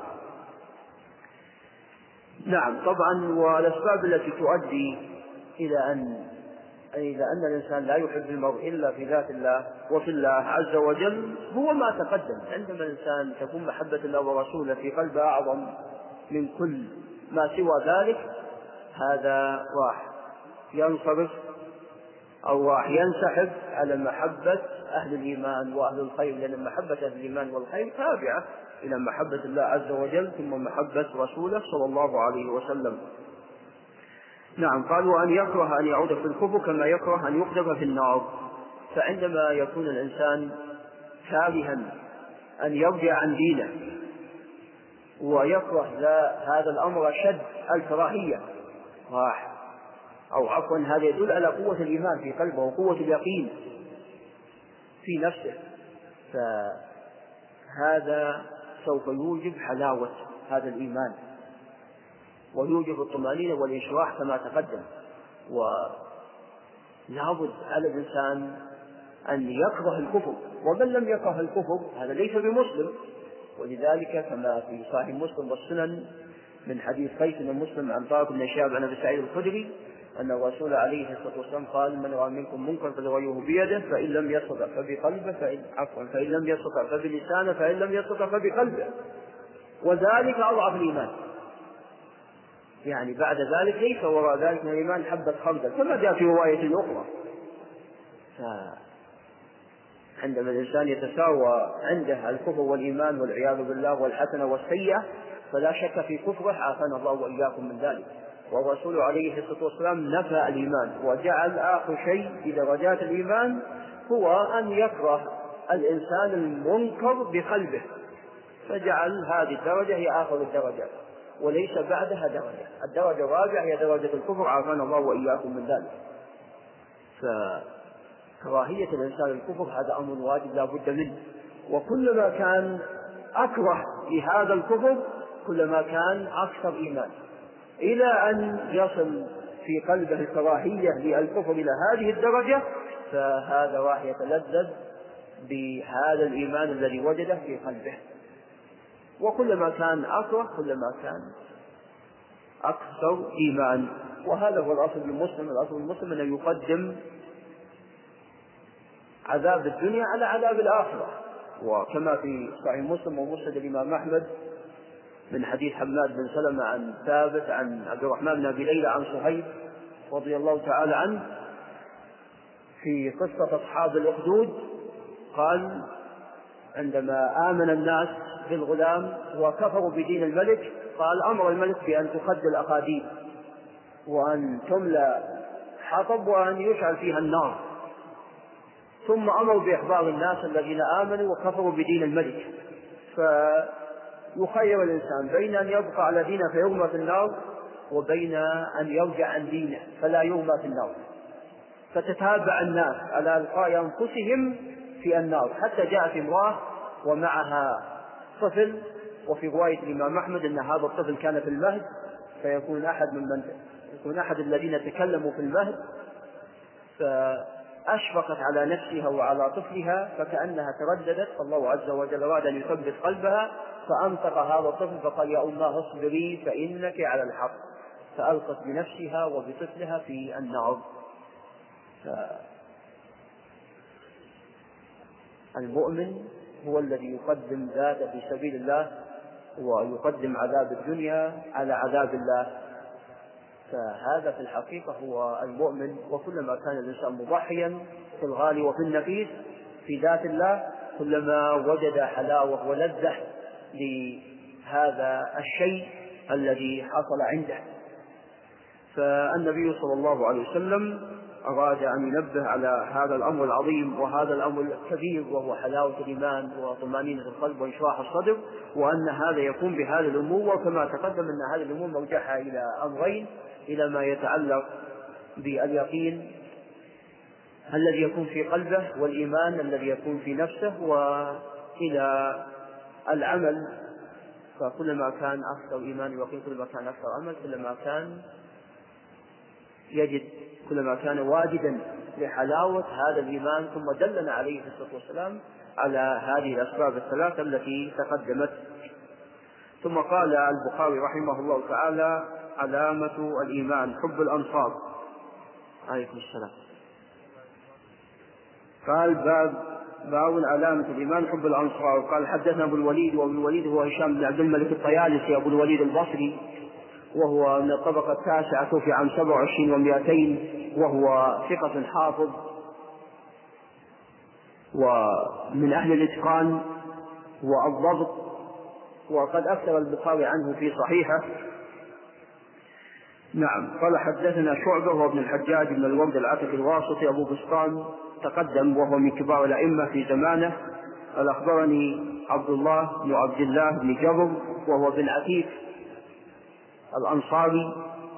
نعم طبعا، والأسباب التي تؤدي إلى أن إلى أن الإنسان لا يحب المرء إلا في ذات الله وفي الله عز وجل هو ما تقدم. عندما الإنسان تكون محبة الله ورسوله في قلبه أعظم من كل ما سوى ذلك، هذا راح ينصرف أو راح ينسحب على محبة أهل الإيمان وأهل الخير، لأن محبة أهل الإيمان والخير تابعة إلى محبة الله عز وجل ثم محبة رسوله صلى الله عليه وسلم. نعم، قالوا أن يكره أن يعود في الكفر كما يكره أن يقذف في النار. فعندما يكون الإنسان كارها أن يرجع عن دينه ويكره هذا الأمر شد الكراهية راح أو عفوا هذا يدل على قوة الإيمان في قلبه وقوة اليقين في نفسه، فهذا سوف يوجب حلاوة هذا الإيمان ويوجب الطمأنينة والإشراح كما تقدم. ولابد على الإنسان أن يكره الكفر، ومن لم يكره الكفر هذا ليس بمسلم. ولذلك كما في صحيح مسلم والسنن من حديث قيس بن مسلم عن طارق بن شهاب عن أبي سعيد الخدري أن الرسول عليه الصلاة والسلام قال: من رأى منكم منكرا فليغيره بيده فإن لم يستطع فبقلبه فإن عفوا فإن لم يستطع فبلسانه فإن لم يستطع فبقلبه، وذلك أضعف الإيمان. يعني بعد ذلك ليس وراء ذلك من الإيمان حبة خردل كما جاء في رواية أخرى. فعندما الإنسان يتساوى عنده الكفر والإيمان والعياذ بالله والحسنة والسيئة فلا شك في كفره، عافانا الله وإياكم من ذلك. والرسول عليه الصلاة والسلام نفى الإيمان وجعل آخر شيء في درجات الإيمان هو أن يكره الإنسان المنكر بقلبه، فجعل هذه الدرجة هي آخر الدرجات وليس بعدها درجة. الدرجة الرابعة هي درجة الكفر، عافانا الله وإياكم من ذلك. فكراهية الإنسان الكفر هذا أمر واجب لا بد منه، وكلما كان أكره لهذا الكفر كلما كان أكثر إيمان، إلى أن يصل في قلبه الكراهية للكفر إلى هذه الدرجة، فهذا راح يتلذذ بهذا الإيمان الذي وجده في قلبه. وكلما كان أكره كلما كان أكثر إيمان. وهذا هو الأصل المسلم. الأصل المسلم أن يقدم عذاب الدنيا على عذاب الآخرة، وكما في صحيح مسلم ومسند الإمام أحمد من حديث حماد بن سلمة عن ثابت عن عبد الرحمن بن أبي ليلى عن صهيب رضي الله تعالى عنه في قصة أصحاب الأخدود، قال: عندما آمن الناس بالغلام وكفروا بدين الملك قال: أمر الملك بأن تخد الأخاديد وأن تملى حطب وأن يشعل فيها النار، ثم أمر بإحضار الناس الذين آمنوا وكفروا بدين الملك، فيخير الإنسان بين أن يبقى على دينه فيرمى في النار وبين أن يرجع عن دينه فلا يرمى في النار. فتتابع الناس على ألقاء أنفسهم في النار، حتى جاءت امرأة ومعها طفل، وفي رواية الإمام أحمد أن هذا الطفل كان في المهد، فيكون أحد من يكون أحد الذين تكلموا في المهد، فأشفقت على نفسها وعلى طفلها فكأنها ترددت، فالله عز وجل أراد أن يثبت قلبها فأنطق هذا الطفل فقال: يا أماه اصبري فإنك على الحق، فألقت بنفسها وبطفلها في النار. المؤمن هو الذي يقدم ذاته في سبيل الله ويقدم عذاب الدنيا على عذاب الله، فهذا في الحقيقة هو المؤمن. وكلما كان الإنسان مضحيا في الغالي وفي النفيس في ذات الله كلما وجد حلاوة ولذة لهذا الشيء الذي حصل عنده. فالنبي صلى الله عليه وسلم أراد أن ينبه على هذا الأمر العظيم وهذا الأمر الكبير، وهو حلاوة الإيمان وطمأنينة القلب وإشراح الصدر، وأن هذا يكون بهذه الأمور. وكما تقدم أن هذه الأمور مرجعها إلى أمرين: إلى ما يتعلق باليقين الذي يكون في قلبه والإيمان الذي يكون في نفسه، وإلى العمل، فكلما كان أكثر إيمان ويقين كلما كان أكثر عمل، كلما كان يجد كلما كان واجدا لحلاوة هذا الإيمان. ثم دلنا عليه الصلاة والسلام على هذه الأسباب الثلاثة التي تقدمت. ثم قال البخاري رحمه الله تعالى: علامة الإيمان حب الأنصار. عليكم السلام. قال: باب باب علامة الإيمان حب الأنصار. قال: حدثنا أبو الوليد، وأبو الوليد هو هشام بن عبد الملك الطيالسي أبو الوليد البصري، وهو من الطبقة التاسعة، توفي عام سبع وعشرين ومائتين، وهو ثقة حافظ ومن أهل الإتقان والضبط، وقد أكثر البخاري عنه في صحيحه. نعم. قال: حدثنا شعبة وابن الحجاج بن الورد العتكي الواسطي أبو بسطام، تقدم وهو من كبار الأئمة في زمانه. قال: أخبرني عبد الله بن عبد الله بن جبر وهو بن عتيق الأنصاري،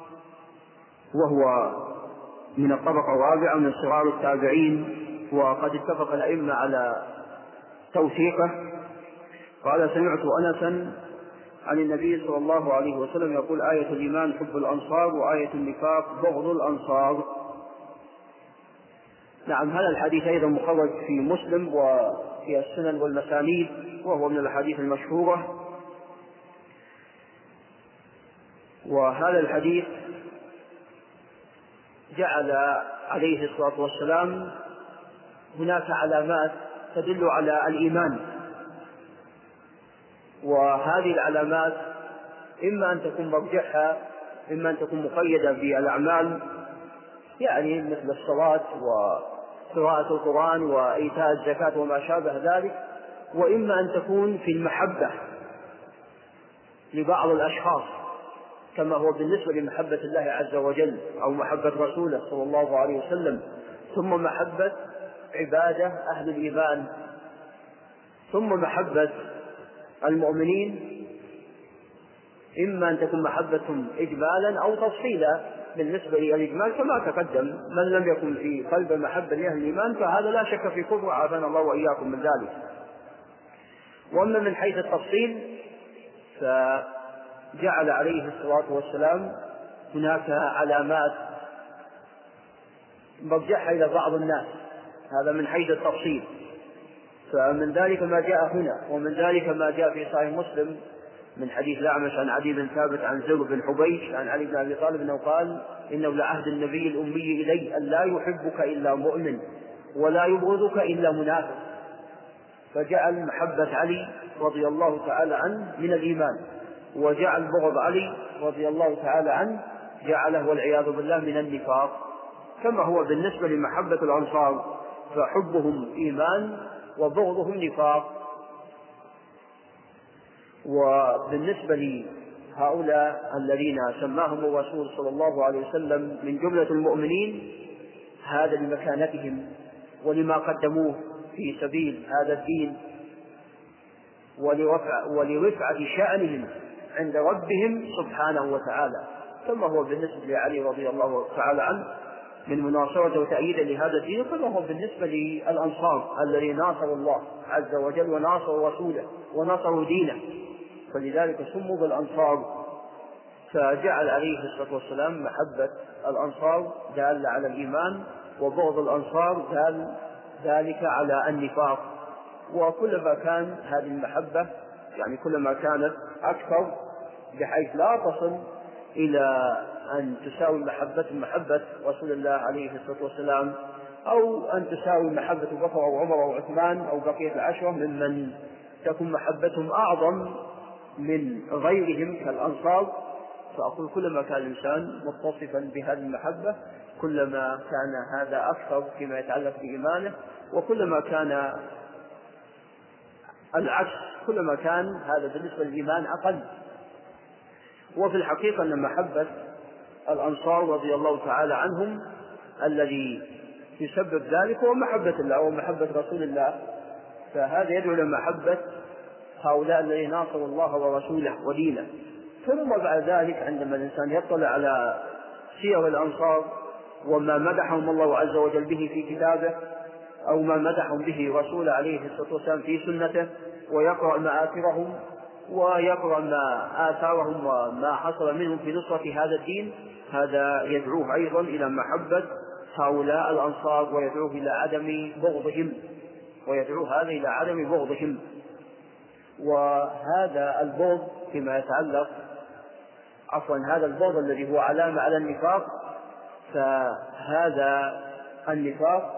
وهو من الطبقة الرابعة من صغار التابعين، وقد اتفق الأئمة على توثيقه. قال: سمعت أنسا عن النبي صلى الله عليه وسلم يقول: آية الإيمان حب الأنصار، وآية النفاق بغض الأنصار. نعم. هذا الحديث أيضا مخرج في مسلم وفي السنن والمسانيد، وهو من الأحاديث المشهورة. وهذا الحديث جعل عليه الصلاة والسلام هناك علامات تدل على الإيمان، وهذه العلامات إما أن تكون مرجحة، إما أن تكون مقيدة بالأعمال، يعني مثل الصلاة وقراءة القرآن وإيتاء الزكاة وما شابه ذلك، وإما أن تكون في المحبة لبعض الأشخاص، كما هو بالنسبة لمحبة الله عز وجل أو محبة رسوله صلى الله عليه وسلم، ثم محبة عبادة أهل الإيمان، ثم محبة المؤمنين، إما أن تكون محبتهم إجمالا أو تفصيلا. بالنسبة للإجمال كما تقدم، من لم يكن في قلب محبة لأهل الإيمان فهذا لا شك في كفر، عافانا الله وإياكم من ذلك. وأما من حيث التفصيل فجعل عليه الصلاة والسلام هناك علامات مرجحة إلى بعض الناس، هذا من حيث التفصيل. فمن ذلك ما جاء هنا، ومن ذلك ما جاء في صحيح مسلم من حديث الأعمش عن عدي بن ثابت عن زر بن حبيش عن علي بن أبي طالب أنه قال: إنه لعهد النبي الأمي إلي أن لا يحبك إلا مؤمن ولا يبغضك إلا منافق، فجعل محبة علي رضي الله تعالى عنه من الإيمان، وجعل بغض علي رضي الله تعالى عنه جعله والعياذ بالله من النفاق. كما هو بالنسبة لمحبة الأنصار فحبهم إيمان وبغضهم نفاق. وبالنسبة لهؤلاء الذين سماهم الرسول صلى الله عليه وسلم من جملة المؤمنين، هذا لمكانتهم ولما قدموه في سبيل هذا الدين ولرفع ولرفعة شأنهم عند ربهم سبحانه وتعالى، كما هو بالنسبة لعلي رضي الله تعالى عنه من مناصرة وتأييد لهذا الدين، كما هو بالنسبة للأنصار الذين ناصروا الله عز وجل وناصروا رسوله وناصروا دينه، فلذلك سموا بالأنصار. فجعل عليه الصلاة والسلام محبة الأنصار دالة على الإيمان، وبغض الأنصار دال ذلك على النفاق. وكلما كان هذه المحبة يعني كلما كانت أكثر بحيث لا تصل إلى أن تساوي محبة محبة رسول الله عليه الصلاة والسلام، أو أن تساوي محبة بكر أو عمر أو عثمان أو بقية العشرة ممن تكون محبتهم أعظم من غيرهم كالأنصار. فأقول كلما كان الإنسان متصفا بهذه المحبة كلما كان هذا أكثر فيما يتعلق بإيمانه، وكلما كان العكس كلما كان هذا بالنسبة للإيمان أقل. وفي الحقيقة أن محبة الأنصار رضي الله تعالى عنهم الذي يسبب ذلك هو محبة الله ومحبة رسول الله، فهذا يدعو إلى محبة هؤلاء الذين ناصروا الله ورسوله ودينه. ثم بعد ذلك عندما الإنسان يطلع على سير الأنصار وما مدحهم الله عز وجل به في كتابه أو ما مدحهم به رسول عليه الصلاة والسلام في سنته، ويقرأ مآثرهم ويقرأ ما آثارهم وما حصل منهم في نصرة هذا الدين، هذا يدعوه أيضا إلى محبة هؤلاء الأنصار ويدعوه إلى عدم بغضهم ويدعوه هذا إلى عدم بغضهم. وهذا البغض فيما يتعلق عفوا هذا البغض الذي هو علامة على النفاق، فهذا النفاق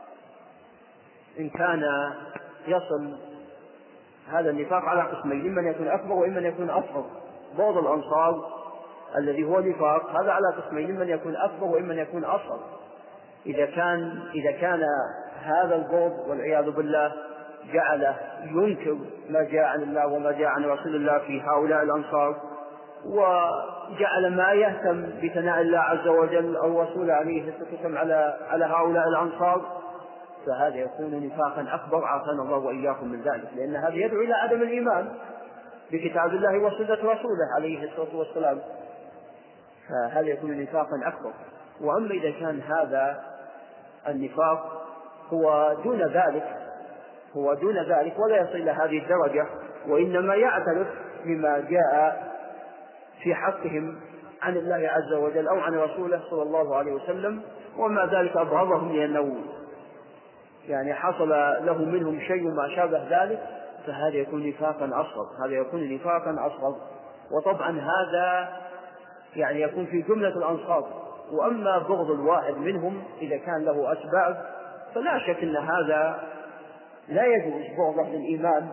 إن كان يصل هذا النفاق على قسمين، إما أن يكون أكبر وإما أن يكون أصغر. بغض الأنصار الذي هو نفاق هذا على قسمين، إما أن يكون أكبر وإما أن يكون أصغر. إذا كان إذا كان هذا البغض والعياذ بالله جعله ينكر ما جاء عن الله وما جاء عن رسول الله في هؤلاء الأنصار، وجعل ما يهتم بثناء الله عز وجل أو رسول عليه الصلاة والسلام على على هؤلاء الأنصار، فهذا يكون نفاقا أكبر، عافانا الله وإياكم من ذلك، لأن هذا يدعو إلى عدم الإيمان بكتاب الله وسنة رسوله عليه الصلاة والسلام، فهذا يكون نفاقا أكبر. وأما إذا كان هذا النفاق هو دون ذلك هو دون ذلك ولا يصل إلى هذه الدرجة، وإنما يعترف بما جاء في حقهم عن الله عز وجل أو عن رسوله صلى الله عليه وسلم، وما ذلك أبغضهم لأنه يعني حصل له منهم شيء ما شابه ذلك، فهذا يكون نفاقا أصغر هذا يكون نفاقا أصغر. وطبعا هذا يعني يكون في جملة الأنصار. وأما بغض الواحد منهم إذا كان له أسباب فلا شك أن هذا لا يجوز بغض الإيمان،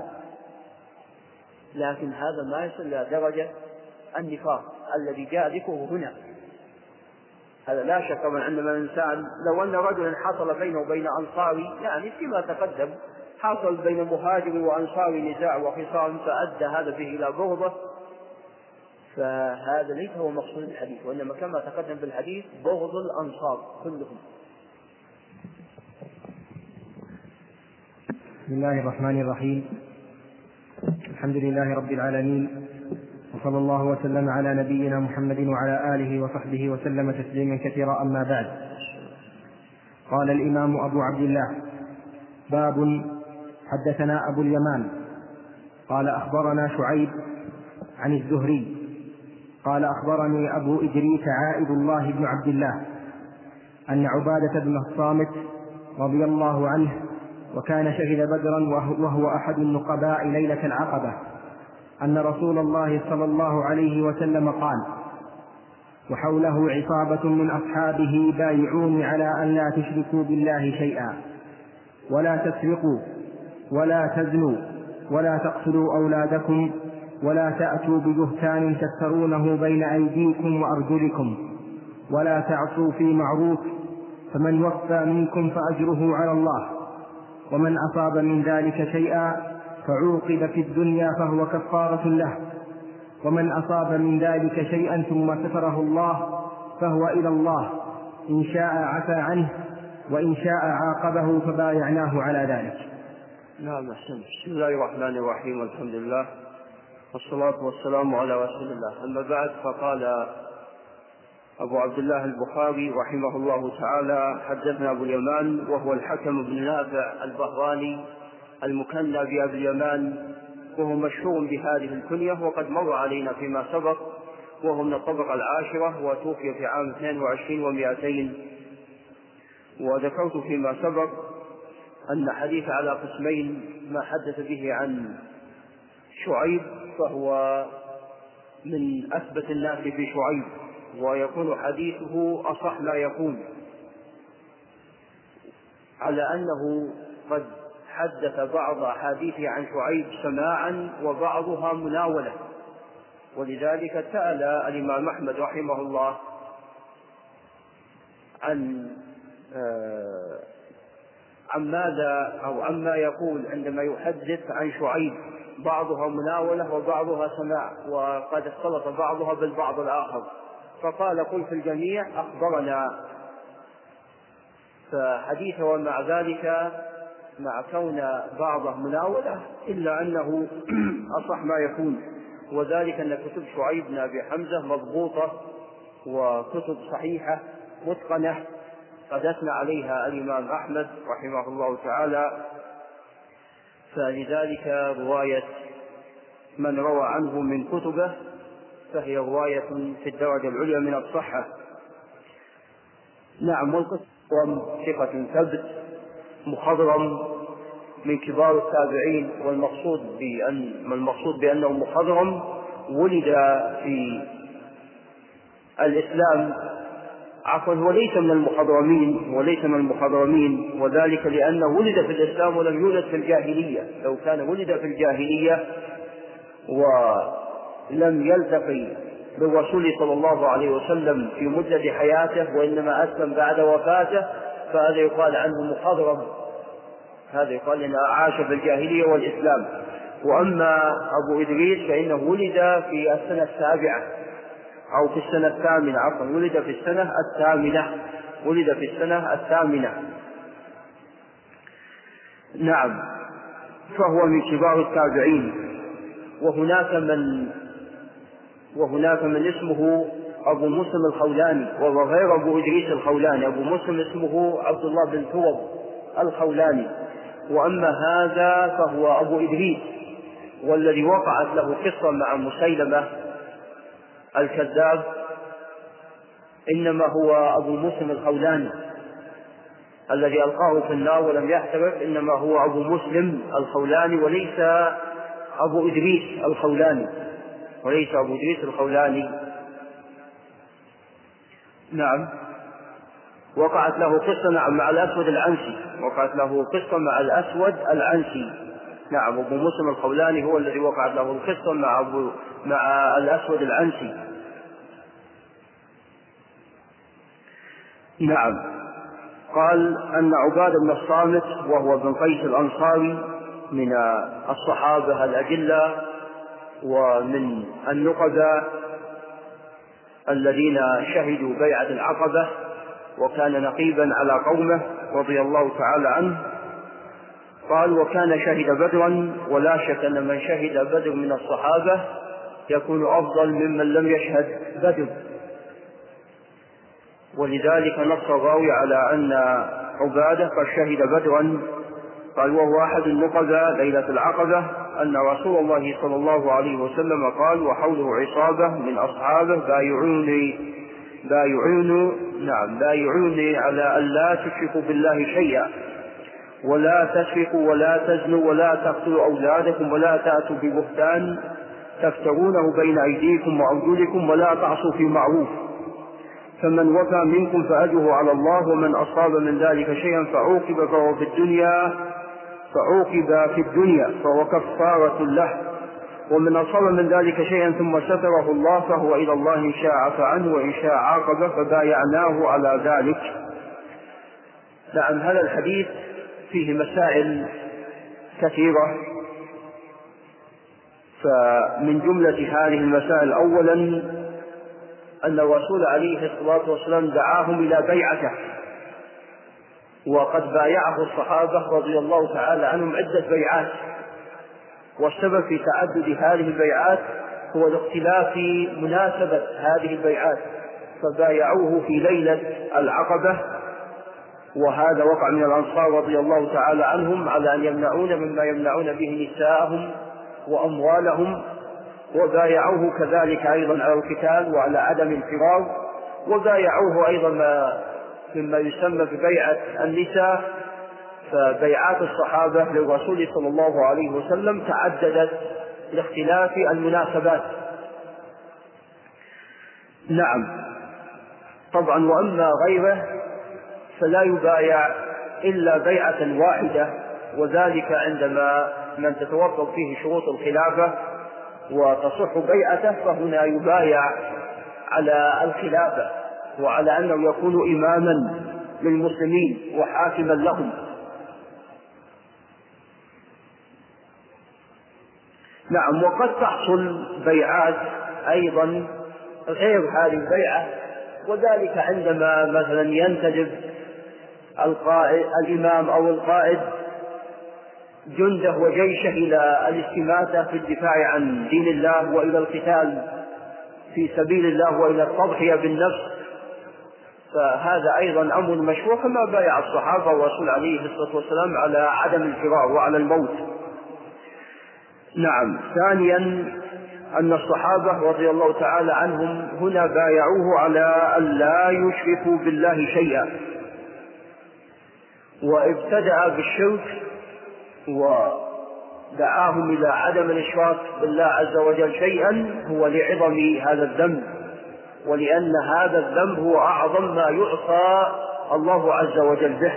لكن هذا ما يصل إلى درجة النفاق الذي جاء ذكره هنا. هذا لا شك طبعا عندما الإنسان لو أن رجلا حصل بينه وبين أنصاري يعني فيما تقدم حصل بين مهاجر وأنصاري نزاع وخصام فأدى هذا به إلى بغضه، فهذا ليس هو مقصود الحديث، وإنما كما تقدم في الحديث بغض الأنصار كلهم. بسم الله الرحمن الرحيم. الحمد لله رب العالمين، وصلى الله وسلم على نبينا محمد وعلى آله وصحبه وسلم تسليما كثيرا. أما بعد، قال الإمام أبو عبد الله: باب حدثنا أبو اليمان قال أخبرنا شعيب عن الزهري قال أخبرني أبو إدريس عائد الله بن عبد الله أن عبادة بن الصامت رضي الله عنه وكان شهد بدرا وهو أحد النقباء ليلة العقبة أن رسول الله صلى الله عليه وسلم قال: وحوله عصابة من أصحابه بايعون على أن لا تشركوا بالله شيئا ولا تسرقوا ولا تزنوا ولا تقتلوا أولادكم ولا تأتوا ببهتان تفترونه بين أيديكم وأرجلكم ولا تعصوا في معروف، فمن وفى منكم فأجره على الله، ومن أصاب من ذلك شيئا فعوقب في الدنيا فهو كفارة له، ومن أصاب من ذلك شيئا ثم ستره الله فهو إلى الله، إن شاء عفى عنه وإن شاء عاقبه فبايعناه على ذلك. نعم أحسن. بسم الله الرحمن الرحيم، والحمد لله والصلاة والسلام على رسول الله. أما بعد، فقال أبو عبد الله البخاري رحمه الله تعالى: حدثنا أبو اليمان وهو الحكم بن نافع البهراني المكنى بأبي اليمان، وهو مشهور بهذه الكنية وقد مر علينا فيما سبق، وهو من الطبقة العاشرة وتوفي في عام اثنين وعشرين ومئتين. وذكرت فيما سبق أن حديث على قسمين: ما حدث به عن شعيب فهو من أثبت الناس في شعيب، ويكون حديثه أصح ما يكون، على أنه قد حدث بعض أحاديثه عن شعيب سماعا وبعضها مناولة. ولذلك سأل الإمام أحمد رحمه الله عن آه عن ماذا أو عما يقول عندما يحدث عن شعيب، بعضها مناولة وبعضها سماع، وقد اختلط بعضها بالبعض الآخر، فقال: قل في الجميع أخبرنا. فحديث ومع ذلك مع كون بعضه مناولة إلا أنه أصح ما يكون، وذلك أن كتب شعيب بن أبي حمزة مضبوطة وكتب صحيحة، متقنة قد أثنى عليها الإمام أحمد رحمه الله تعالى، فلذلك رواية من روى عنه من كتبه فهي رواية في الدرجة العليا من الصحة. نعم. والقسم ثقة ثبت مخضرم من كبار التابعين، والمقصود بأن المقصود بأنه مخضرم ولد في الإسلام، عفوا هو ليس من المخضرمين وليس من المخضرمين وذلك لأنه ولد في الإسلام ولم يولد في الجاهلية. لو كان ولد في الجاهلية ولم يلتقي بالرسول صلى الله عليه وسلم في مدة حياته وإنما أسلم بعد وفاته فهذا يقال عنه مخضرم، هذا يقال إنه عاش في الجاهلية والإسلام. وأما أبو إدريس فإنه ولد في السنة السابعة أو في السنة الثامنة، عفوا ولد في السنة الثامنة ولد في السنة الثامنة نعم. فهو من كبار التابعين. وهناك من وهناك من اسمه أبو مسلم الخولاني وهو غير أبو إدريس الخولاني. أبو مسلم اسمه عبد الله بن ثوب الخولاني، وأما هذا فهو أبو إدريس، والذي وقعت له قصة مع مسيلمة الكذاب إنما هو أبو مسلم الخولاني الذي ألقاه في النار ولم يحترق، إنما هو أبو مسلم الخولاني وليس أبو إدريس الخولاني وليس أبو إدريس الخولاني نعم. وقعت له قصة مع الأسود العنسي وقعت له قصة مع الأسود العنسي نعم. أبو مسلم الخولاني هو الذي وقعت له القصة مع, أبو مع الأسود العنسي نعم. قال أن عبادة بن الصامت وهو بن قيس الأنصاري من الصحابة الأجلة ومن النقباء الذين شهدوا بيعة العقبة، وكان نقيبا على قومه رضي الله تعالى عنه. قال وكان شهد بدرا، ولا شك أن من شهد بدر من الصحابة يكون أفضل ممن لم يشهد بدر، ولذلك نص الراوي على أن عبادة قد شهد بدرا. قال وهو أحد النقباء ليلة العقبة أن رسول الله صلى الله عليه وسلم قال وحوله عصابة من أصحابه بايعوني بايعوني نعم بايعوني على أن لا تشركوا بالله شيئا ولا تسرقوا ولا تزنوا ولا تقتلوا أولادكم ولا تأتوا ببهتان تفترونه بين أيديكم وأرجلكم ولا تعصوا في معروف، فمن وفى منكم فأجره على الله، ومن أصاب من ذلك شيئا فعوقب فهو في الدنيا فعوقب في الدنيا فهو كفارة له، ومن أصاب من ذلك شيئا ثم ستره الله فهو إلى الله إن شاء عفى عنه وإن شاء عاقبه، فبايعناه على ذلك. نعم. هذا الحديث فيه مسائل كثيرة، فمن جملة هذه المسائل أولا أن الرسول عليه الصلاة والسلام دعاهم إلى بيعته، وقد بايعه الصحابة رضي الله تعالى عنهم عدة بيعات، والسبب في تعدد هذه البيعات هو الاختلاف في مناسبة هذه البيعات، فبايعوه في ليلة العقبة، وهذا وقع من الأنصار رضي الله تعالى عنهم على أن يمنعون مما يمنعون به نساءهم وأموالهم، وبايعوه كذلك أيضا على القتال وعلى عدم الفرار، وبايعوه أيضا مما يسمى ببيعة النساء. فبيعات الصحابة للرسول صلى الله عليه وسلم تعددت لاختلاف المناسبات. نعم. طبعا وأما غيره فلا يبايع إلا بيعة واحدة، وذلك عندما من تتوفر فيه شروط الخلافة وتصح بيعته فهنا يبايع على الخلافة وعلى أنه يكون إماما للمسلمين وحاكما لهم. نعم. وقد تحصل بيعات أيضا غير هذه البيعة، وذلك عندما مثلا ينتدب القائد الإمام أو القائد جنده وجيشه إلى الاستماتة في الدفاع عن دين الله وإلى القتال في سبيل الله وإلى التضحية بالنفس، فهذا أيضا أمر مشروع كما بايع الصحابة والرسول عليه الصلاة والسلام على عدم الفرار وعلى الموت. نعم. ثانيا أن الصحابة رضي الله تعالى عنهم هنا بايعوه على أن لا يشركوا بالله شيئا، وابتدأ بالشرك ودعاهم إلى عدم الإشراك بالله عز وجل شيئا هو لعظم هذا الذنب، ولأن هذا الذنب هو أعظم ما يعصى الله عز وجل به.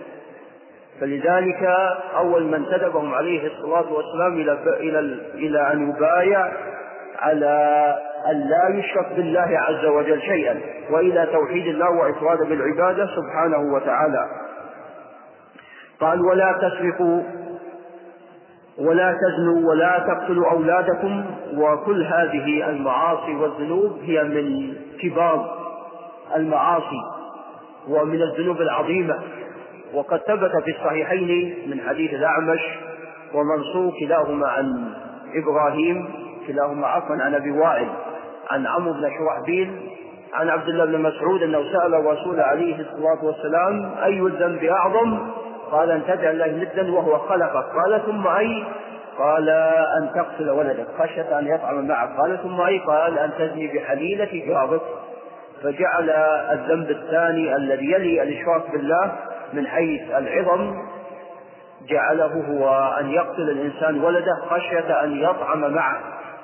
فلذلك أول من انتدبهم عليه الصلاة والسلام إلى, إلى, إلى أن يبايع على أن لا يشرك بالله عز وجل شيئا، وإلى توحيد الله وإفراده بالعبادة سبحانه وتعالى. قال: ولا تسرقوا ولا تزنوا ولا تقتلوا أولادكم. وكل هذه المعاصي والذنوب هي من كبار المعاصي ومن الذنوب العظيمة، وقد ثبت في الصحيحين من حديث الأعمش ومنصور كلاهما عن إبراهيم كلاهما عفوا عن أبي وائل عن عمرو بن شرحبيل عن عبد الله بن مسعود أنه سأل الرسول عليه الصلاة والسلام: أي الذنب أعظم؟ قال: أن تدع الله ندا وهو خلقك. قال: ثم أي؟ قال: أن تقتل ولدك خشية أن يطعم معك. قال: ثم أي؟ قال: أن تزني بحليلة جارك. فجعل الذنب الثاني الذي يلي الإشراك بالله من حيث العظم جعله هو أن يقتل الإنسان ولده خشية أن يطعم معه.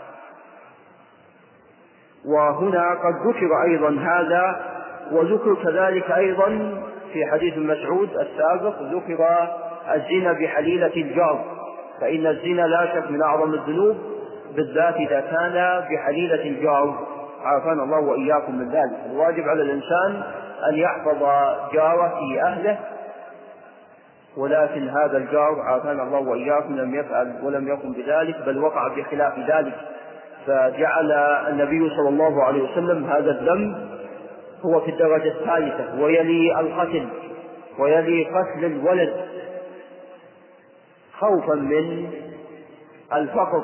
وهنا قد ذكر أيضا هذا، وذكر كذلك أيضا في حديث مسعود السابق ذكر الزنا بحليلة الجار، فإن الزنا لا شك من أعظم الذنوب، بالذات إذا كان بحليلة الجار، عافانا الله وإياكم من ذلك. الواجب على الإنسان أن يحفظ جاره في أهله، ولكن هذا الجار عافانا الله وإياكم لم يفعل ولم يقم بذلك، بل وقع بخلاف ذلك، فجعل النبي صلى الله عليه وسلم هذا الذنب هو في الدرجة الثالثة، ويلي القتل ويلي قتل الولد خوفا من الفقر،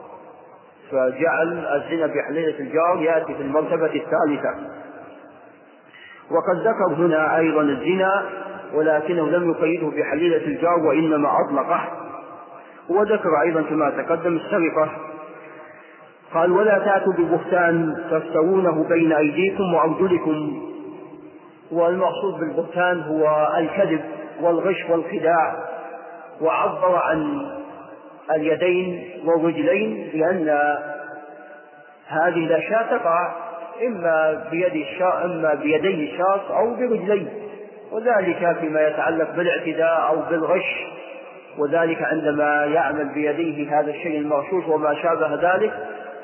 فجعل الزنا بحليلة الجار يأتي في المرتبة الثالثة. وقد ذكر هنا أيضا الزنا ولكنه لم يقيده بحليلة الجار وإنما أطلقه. وذكر أيضا كما تقدم السرقة، قال: ولا تأتوا ببهتان تفترونه بين أيديكم وأرجلكم. والمقصود بالبهتان هو الكذب والغش والخداع، وعبر عن اليدين والرجلين لأن هذه الأشياء تقع إما بيد الشخص إما بيدي الشخص أو برجليه، وذلك فيما يتعلق بالاعتداء أو بالغش، وذلك عندما يعمل بيديه هذا الشيء المغشوش وما شابه ذلك.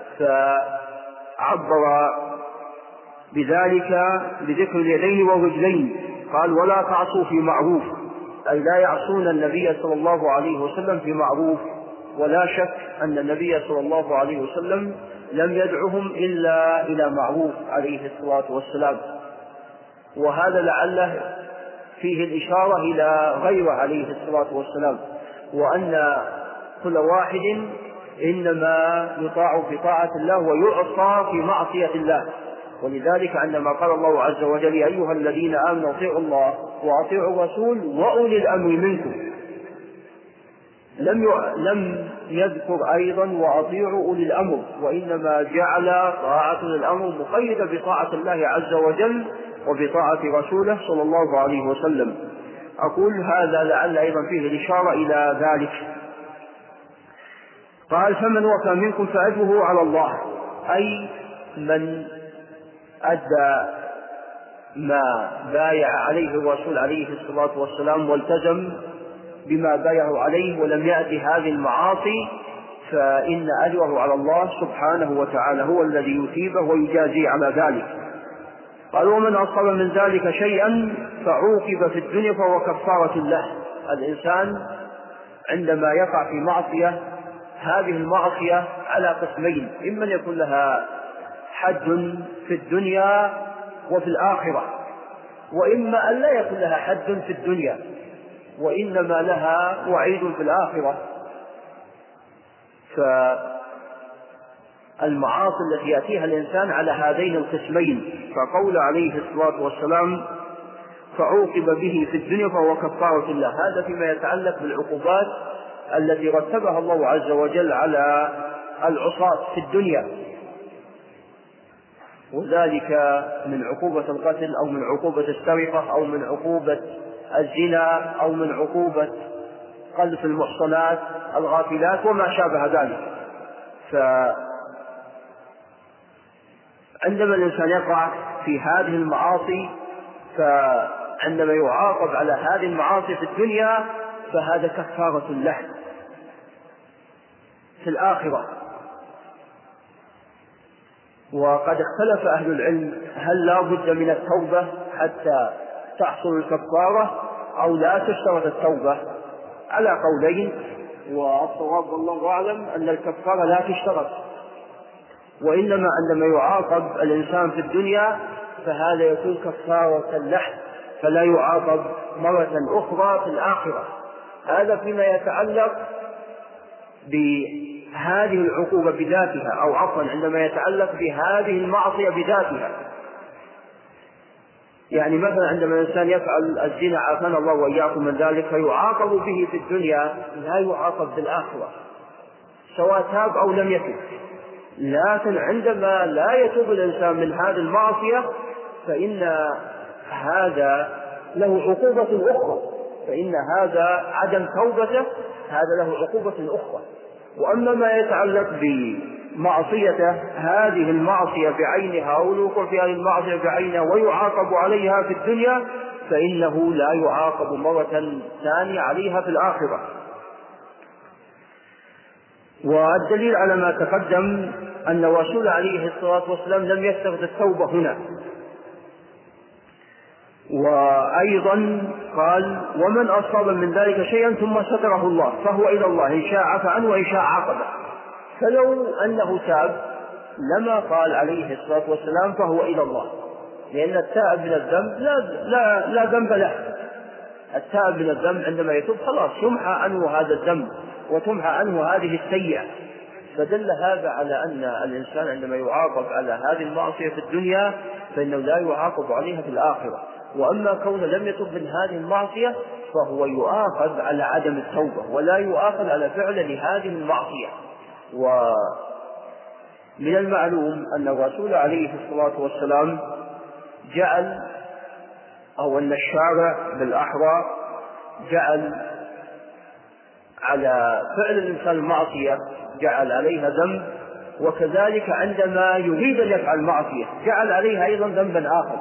فعبر بذلك بذكر اليدين والرجلين، قال: ولا تعصوا في معروف، أي لا يعصون النبي صلى الله عليه وسلم في معروف. ولا شك أن النبي صلى الله عليه وسلم لم يدعهم إلا إلى معروف عليه الصلاة والسلام، وهذا لعله فيه الإشارة إلى غيره عليه الصلاة والسلام، وأن كل واحد إنما يطاع في طاعة الله ويعصى في معصية الله. ولذلك عندما قال الله عز وجل: يا أيها الذين آمنوا اطيعوا الله وأطيعوا الرسول وأولي الأمر منكم، لم لم يذكر أيضا وأطيعوا أولي الأمر، وإنما جعل طاعة الأمر مقيدة بطاعة الله عز وجل وبطاعة رسوله صلى الله عليه وسلم. أقول هذا لعل أيضا فيه الإشارة إلى ذلك. قال: فمن وفى منكم فأجره على الله، أي من أدى ما بايع عليه الرسول عليه الصلاة والسلام والتزم بما بايعوا عليه ولم يأتي هذه المعاصي، فإن أجره على الله سبحانه وتعالى، هو الذي يثيبه ويجازي على ذلك. قال: ومن أصاب من ذلك شيئا فعوقب في الدنيا فهو كفارة له. الإنسان عندما يقع في معصية، هذه المعصية على قسمين: إما أن يكون لها حد في الدنيا وفي الآخرة، وإما أن لا يكون لها حد في الدنيا وإنما لها وعيد في الآخرة. فالمعاصي التي يأتيها الإنسان على هذين القسمين، فقول عليه الصلاة والسلام: فعوقب به في الدنيا فهو كفارة له. هذا فيما يتعلق بالعقوبات التي رتبها الله عز وجل على العصاة في الدنيا، وذلك من عقوبة القتل أو من عقوبة السرقة أو من عقوبة الزنا أو من عقوبة قذف المحصنات الغافلات وما شابه ذلك. فعندما الإنسان يقع في هذه المعاصي، فعندما يعاقب على هذه المعاصي في الدنيا فهذا كفارة له في الآخرة. وقد اختلف أهل العلم هل لا بد من التوبة حتى تحصل الكفارة أو لا تشترط التوبة، على قولين، والصواب والله أعلم أن الكفارة لا تشترط، وإنما عندما يعاقب الإنسان في الدنيا فهذا يكون كفارة له فلا يعاقب مرة أخرى في الآخرة. هذا فيما يتعلق بهذه العقوبة بذاتها، أو عفوا عندما يتعلق بهذه المعصية بذاتها. يعني مثلا عندما الإنسان يفعل الزنا عافانا الله وإياكم من ذلك فيعاقب به في الدنيا، لا يعاقب في الآخرة سواء تاب أو لم يتب. لكن عندما لا يتوب الإنسان من هذه المعصية فإن هذا له عقوبة أخرى، فإن هذا عدم توبته هذا له عقوبة أخرى. وأما ما يتعلق بمعصيته، هذه المعصية بعينها أو الوقوع في هذه المعصية بعينها ويعاقب عليها في الدنيا، فإنه لا يعاقب مرة ثانية عليها في الآخرة. والدليل على ما تقدم أن الرسول عليه الصلاة والسلام لم يستغرق التوبة هنا. وأيضا قال: ومن أصاب من ذلك شيئا ثم ستره الله فهو إلى الله، إن شاء عفى عنه وإن شاء عاقبه. فلو أنه تاب لما قال عليه الصلاة والسلام فهو إلى الله، لأن التائب من الذنب لا, لا, لا ذنب له. التائب من الذنب عندما يتوب خلاص يمحى عنه هذا الذنب وتمحى عنه هذه السيئة. فدل هذا على أن الإنسان عندما يعاقب على هذه المعصية في الدنيا فإنه لا يعاقب عليها في الآخرة. وأما كونه لم يتب من هذه المعصية فهو يؤاخذ على عدم التوبة ولا يؤاخذ على فعل لهذه المعصية. ومن المعلوم أن الرسول عليه الصلاة والسلام جعل، أو أن الشارع بالأحرى جعل على فعل الإنسان المعصية جعل عليها ذنب، وكذلك عندما يريد أن يفعل معصية جعل عليها أيضا ذنبا آخر.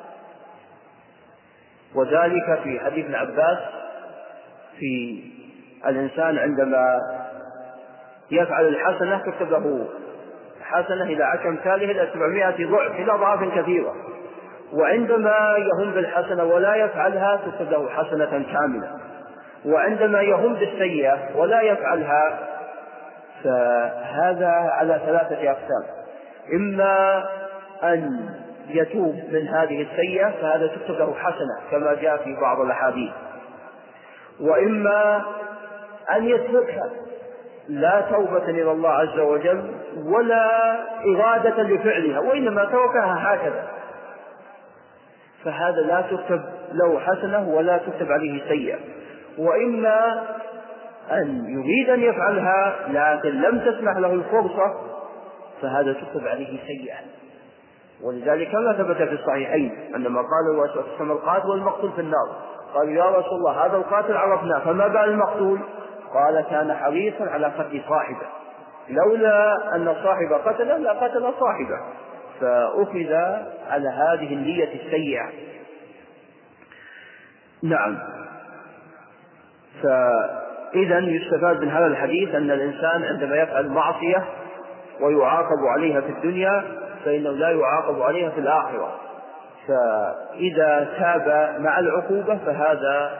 وذلك في حديث ابن عباس في الإنسان عندما يفعل الحسنة تكتب له حسنة إلى عشر أمثالها إلى سبعمائة ضعف إلى أضعاف كثيرة، وعندما يهم بالحسنة ولا يفعلها تكتب له حسنة كاملة، وعندما يهم بالسيئة ولا يفعلها فهذا على ثلاثة أقسام: إما أن يتوب من هذه السيئة فهذا تكتب له حسنة كما جاء في بعض الأحاديث، وإما أن يتركها لا توبة إلى الله عز وجل ولا إرادة لفعلها وإنما تركها هكذا، فهذا لا تكتب له حسنة ولا تكتب عليه سيئة. وإما أن يريد أن يفعلها لكن لم تسمح له الفرصة فهذا تكتب عليه سيئة. ولذلك كما ثبت في الصحيحين عندما قال الرسول صلى الله عليه وسلم: القاتل والمقتول في النار. قال: يا رسول الله هذا القاتل عرفناه فما بال المقتول؟ قال: كان حريصا على قتل صاحبه، لولا أن صاحب قتله لا قتل صاحبه، فأخذ على هذه النية السيئة. نعم. فإذا يستفاد من هذا الحديث أن الإنسان عندما يفعل معصية ويعاقب عليها في الدنيا فإنه لا يعاقب عليها في الآخرة. فإذا تاب مع العقوبة فهذا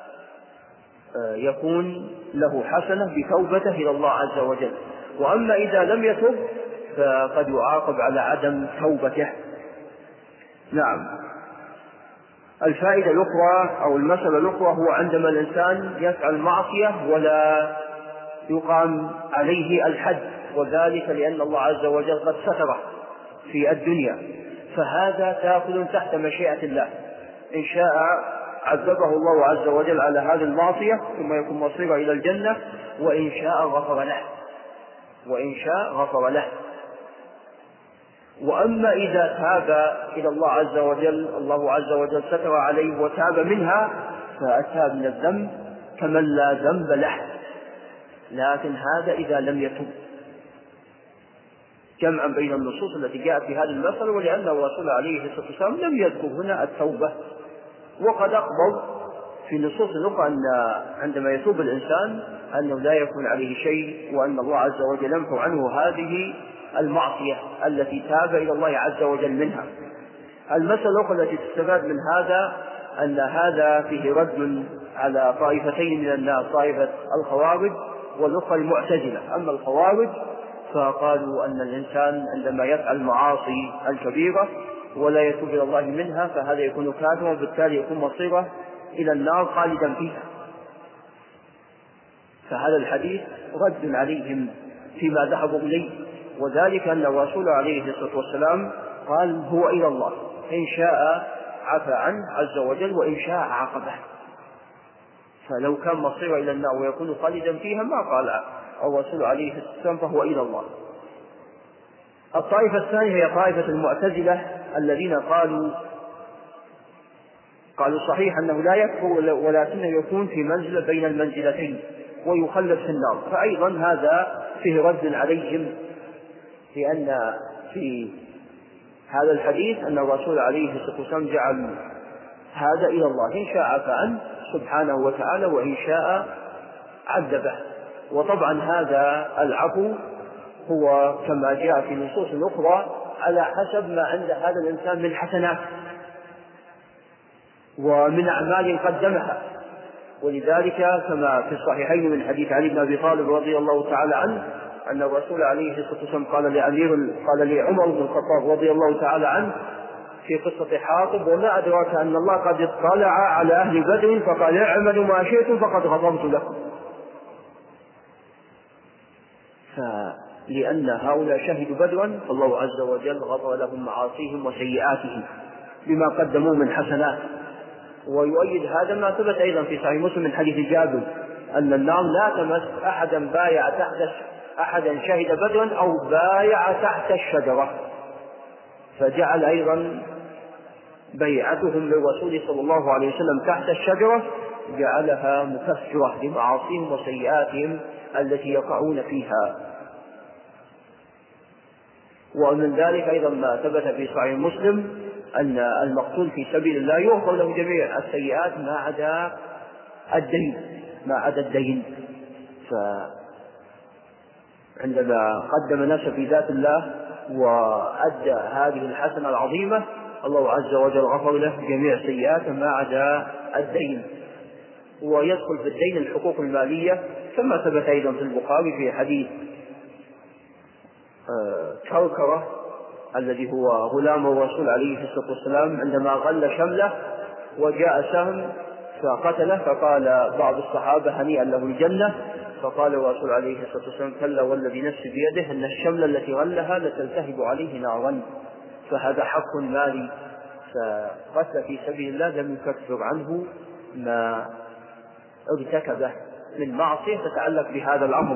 يكون له حسنة بتوبته إلى الله عز وجل. وأما إذا لم يتب فقد يعاقب على عدم توبته. نعم. الفائدة الأخرى أو المسألة الأخرى هو عندما الإنسان يفعل معصية ولا يقام عليه الحد، وذلك لأن الله عز وجل قد ستره في الدنيا، فهذا داخل تحت مشيئة الله. إن شاء عذبه الله عز وجل على هذه المعصية ثم يكون مصيره إلى الجنة، وإن شاء غفر له، وإن شاء غفر له. وأما إذا تاب إلى الله عز وجل، الله عز وجل ستر عليه وتاب منها، فأتاب من الذنب كمن لا ذنب له، لكن هذا إذا لم يتب، جمعا بين النصوص التي جاءت في هذه المسألة، ولأن الرسول عليه الصلاة والسلام لم يذكر هنا التوبة. وقد أخبر في نصوص أخرى أن عندما يتوب الإنسان أنه لا يكون عليه شيء، وأن الله عز وجل يمحو عنه هذه المعصية التي تاب إلى الله عز وجل منها. المسألة الأخرى التي تستفاد من هذا أن هذا فيه رد على طائفتين من الناس، طائفة الخوارج والأخرى المعتزلة. أما الخوارج فقالوا أن الإنسان عندما يفعل المعاصي الكبيرة ولا يتوب إلى الله منها فهذا يكون كافرا، وبالتالي يكون مصيره إلى النار خالدا فيها. فهذا الحديث رد عليهم فيما ذهبوا إليه، وذلك أن الرسول عليه الصلاة والسلام قال هو إلى الله، إن شاء عفى عنه عز وجل وإن شاء عاقبه. فلو كان مصيره إلى النار ويكون خالدا فيها ما قال الرسول عليه الصلاة والسلام فهو إلى الله. الطائفة الثانية هي طائفة المعتزلة الذين قالوا قالوا صحيح أنه لا يكفر ولكنه يكون في منزلة بين المنزلتين ويخلد في النار. فأيضا هذا فيه رد عليهم، لأن في هذا الحديث أن الرسول عليه الصلاة والسلام جعل هذا إلى الله، إن شاء عفى عنه سبحانه وتعالى وإن شاء عذبه. وطبعا هذا العفو هو كما جاء في نصوص أخرى على حسب ما عند هذا الإنسان من حسنات ومن أعمال قدمها. ولذلك كما في الصحيحين من حديث علي بن أبي طالب رضي الله تعالى عنه أن الرسول عليه الصلاة والسلام قال لأمير قال لعمر بن الخطاب رضي الله تعالى عنه في قصة حاطب: وما أدراك أن الله قد اطلع على أهل بدر فقال اعملوا ما شئتم فقد غفرت لكم. فلأن هؤلاء شهدوا بدرا فالله عز وجل غفر لهم معاصيهم وسيئاتهم بما قدموا من حسنات. ويؤيد هذا ما ثبت أيضا في صحيح مسلم من حديث جابر أن النار لا تمس أحدا بايع تحت أحدا شهد بدرا أو بايع تحت الشجرة، فجعل أيضا بيعتهم للرسول صلى الله عليه وسلم تحت الشجرة جعلها مكفرة لمعاصيهم وسيئاتهم التي يقعون فيها. ومن ذلك أيضا ما ثبت في صحيح مسلم أن المقتول في سبيل الله يغفر له جميع السيئات ما عدا الدين ما عدا الدين فعندما قدم نفسه في ذات الله وأدى هذه الحسنة العظيمة الله عز وجل غفر له جميع سيئاته ما عدا الدين. ويدخل في الدين الحقوق المالية كما ثبت أيضا في البخاري في حديث كركرة الذي هو غلام الرسول عليه الصلاة والسلام عندما غل شمله وجاء سهم فقتله، فقال بعض الصحابة هنيئا له الجنة، فقال الرسول عليه الصلاة والسلام كلا والذي نفسي بيده أن الشملة التي غلها لتلتهب عليه نارا. فهذا حق مالي، فقتل في سبيل الله لم يكفر عنه ما ارتكبه من معصية تتعلق بهذا الأمر.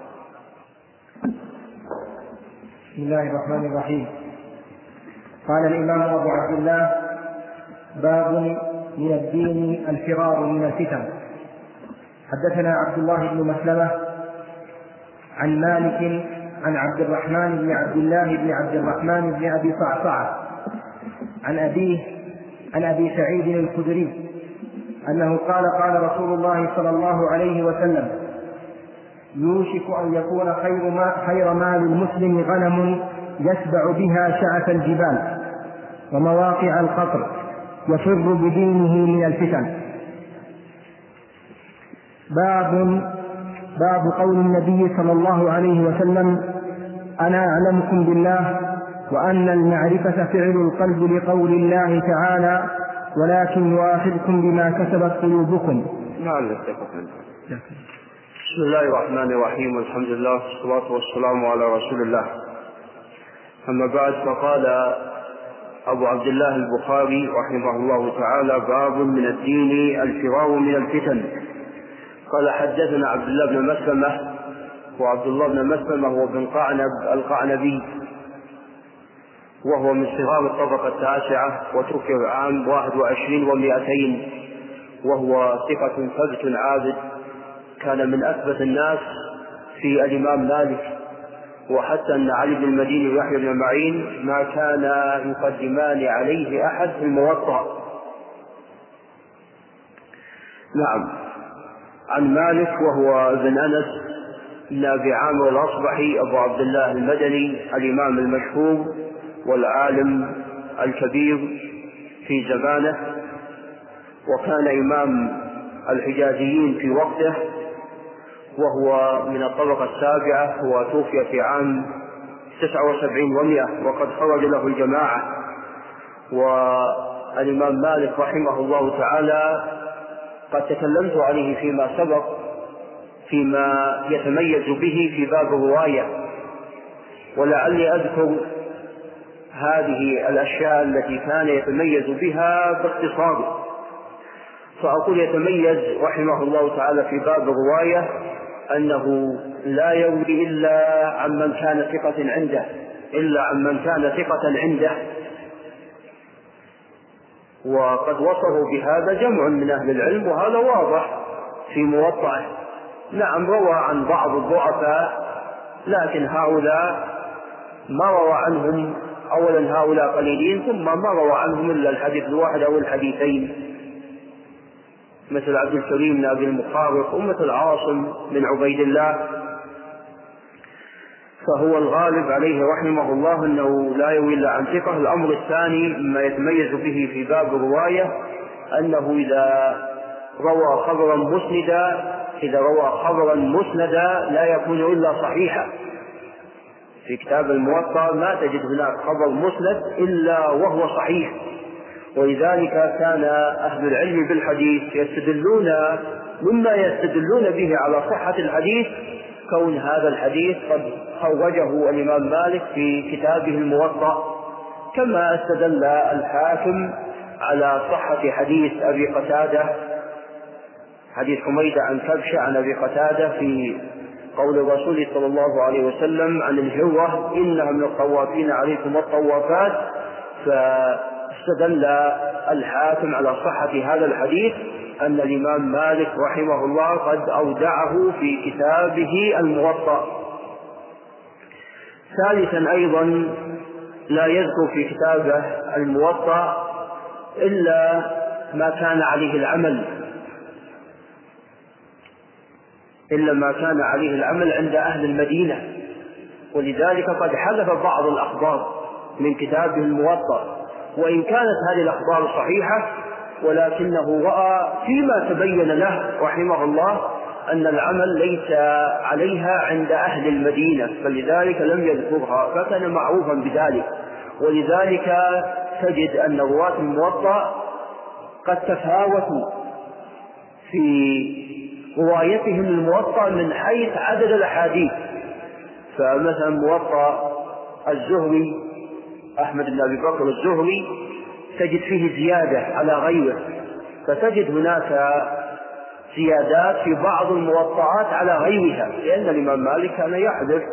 بسم الله الرحمن الرحيم. قال الإمام أبو عبد الله: باب من الدين الفرار من الفتن. حدثنا عبد الله بن مسلمة عن مالك عن عبد الرحمن بن عبد الله بن عبد الرحمن بن أبي صعصعة عن أبيه عن أبي سعيد الخدري أنه قال قال رسول الله صلى الله عليه وسلم: يوشك أن يكون خير, ما خير مال المسلم غنم يتبع بها شعث الجبال ومواقع القطر يفر بدينه من الفتن. باب باب قول النبي صلى الله عليه وسلم: أنا أعلمكم بالله وأن المعرفة فعل القلب لقول الله تعالى: ولكن يؤاخذكم بما كسبت قلوبكم. بسم الله الرحمن الرحيم، والحمد لله والصلاة والسلام على رسول الله. أما بعد، فقال أبو عبد الله البخاري رحمه الله تعالى: باب من الدين الفرار من الفتن. قال: حدثنا عبد الله بن مسلمة، وعبد الله بن مسلمة هو بن قعنب القعنبي، وهو من صغار الطبقة التاسعة، وتوفي عام واحد وعشرين ومائتين، وهو ثقة ثبت عابد، كان من أثبت الناس في الإمام مالك، وحتى أن علي بن المديني ويحيى بن معين ما كان يقدمان عليه أحد في الموطأ. نعم. عن مالك وهو ابن أنس بن أبي عامر الأصبحي أبو عبد الله المدني، الإمام المشهور والعالم الكبير في زمانه، وكان إمام الحجازيين في وقته، وهو من الطبقة السابعة، وتوفي في عام تسعة وسبعين ومئة، وقد خرج له الجماعة. والإمام مالك رحمه الله تعالى قد تكلمت عليه فيما سبق فيما يتميز به في باب الرواية، ولعلي أذكر هذه الأشياء التي كان يتميز بها باختصار. فأقول: يتميز رحمه الله تعالى في باب الرواية أنه لا يروي إلا عمن كان ثقة عنده إلا عمن كان ثقة عنده وقد وصفوا بهذا جمع من أهل العلم، وهذا واضح في موطئه. نعم، روى عن بعض الضعفاء، لكن هؤلاء ما روى عنهم، أولا هؤلاء قليلين، ثم ما روى عنهم إلا الحديث الواحد أو الحديثين، مثل عبد الكريم بن أبي المخارق، ومثل عاصم بن عبيد الله. فهو الغالب عليه رحمه الله أنه لا يروي إلا عن ثقة. الأمر الثاني مما يتميز به في باب الرواية أنه إذا روى خبرا مسندا إذا روى خبرا مسندا لا يكون إلا صحيحا. في كتاب الموطأ ما تجد هناك خبر مسند إلا وهو صحيح، ولذلك كان أهل العلم بالحديث يستدلون مما يستدلون به على صحة الحديث كون هذا الحديث قد خرجه الإمام مالك في كتابه الموطأ، كما استدل الحاكم على صحة حديث أبي قتادة، حديث حميدة عن كبشة عن أبي قتادة في قول الرسول صلى الله عليه وسلم عن الهرة: إنها من الطوافين عليكم والطوافات. فاستدل الحاكم على صحة هذا الحديث أن الإمام مالك رحمه الله قد أودعه في كتابه الموطأ. ثالثا أيضا لا يذكر في كتابه الموطأ إلا ما كان عليه العمل إلا ما كان عليه العمل عند أهل المدينة، ولذلك قد حذف بعض الأخبار من كتابه الموطأ، وإن كانت هذه الأخبار صحيحة، ولكنه رأى فيما تبين له رحمه الله أن العمل ليس عليها عند أهل المدينة، فلذلك لم يذكرها، فكان معروفا بذلك. ولذلك تجد أن رواة الموطأ قد تفاوتوا في روايتهم الموطأ من حيث عدد الأحاديث. فمثلا موطأ الزهري أحمد بن أبي بكر الزهري تجد فيه زيادة على غيره، فتجد هناك زيادات في بعض الموطئات على غيرها، لأن الإمام مالك كان يحدث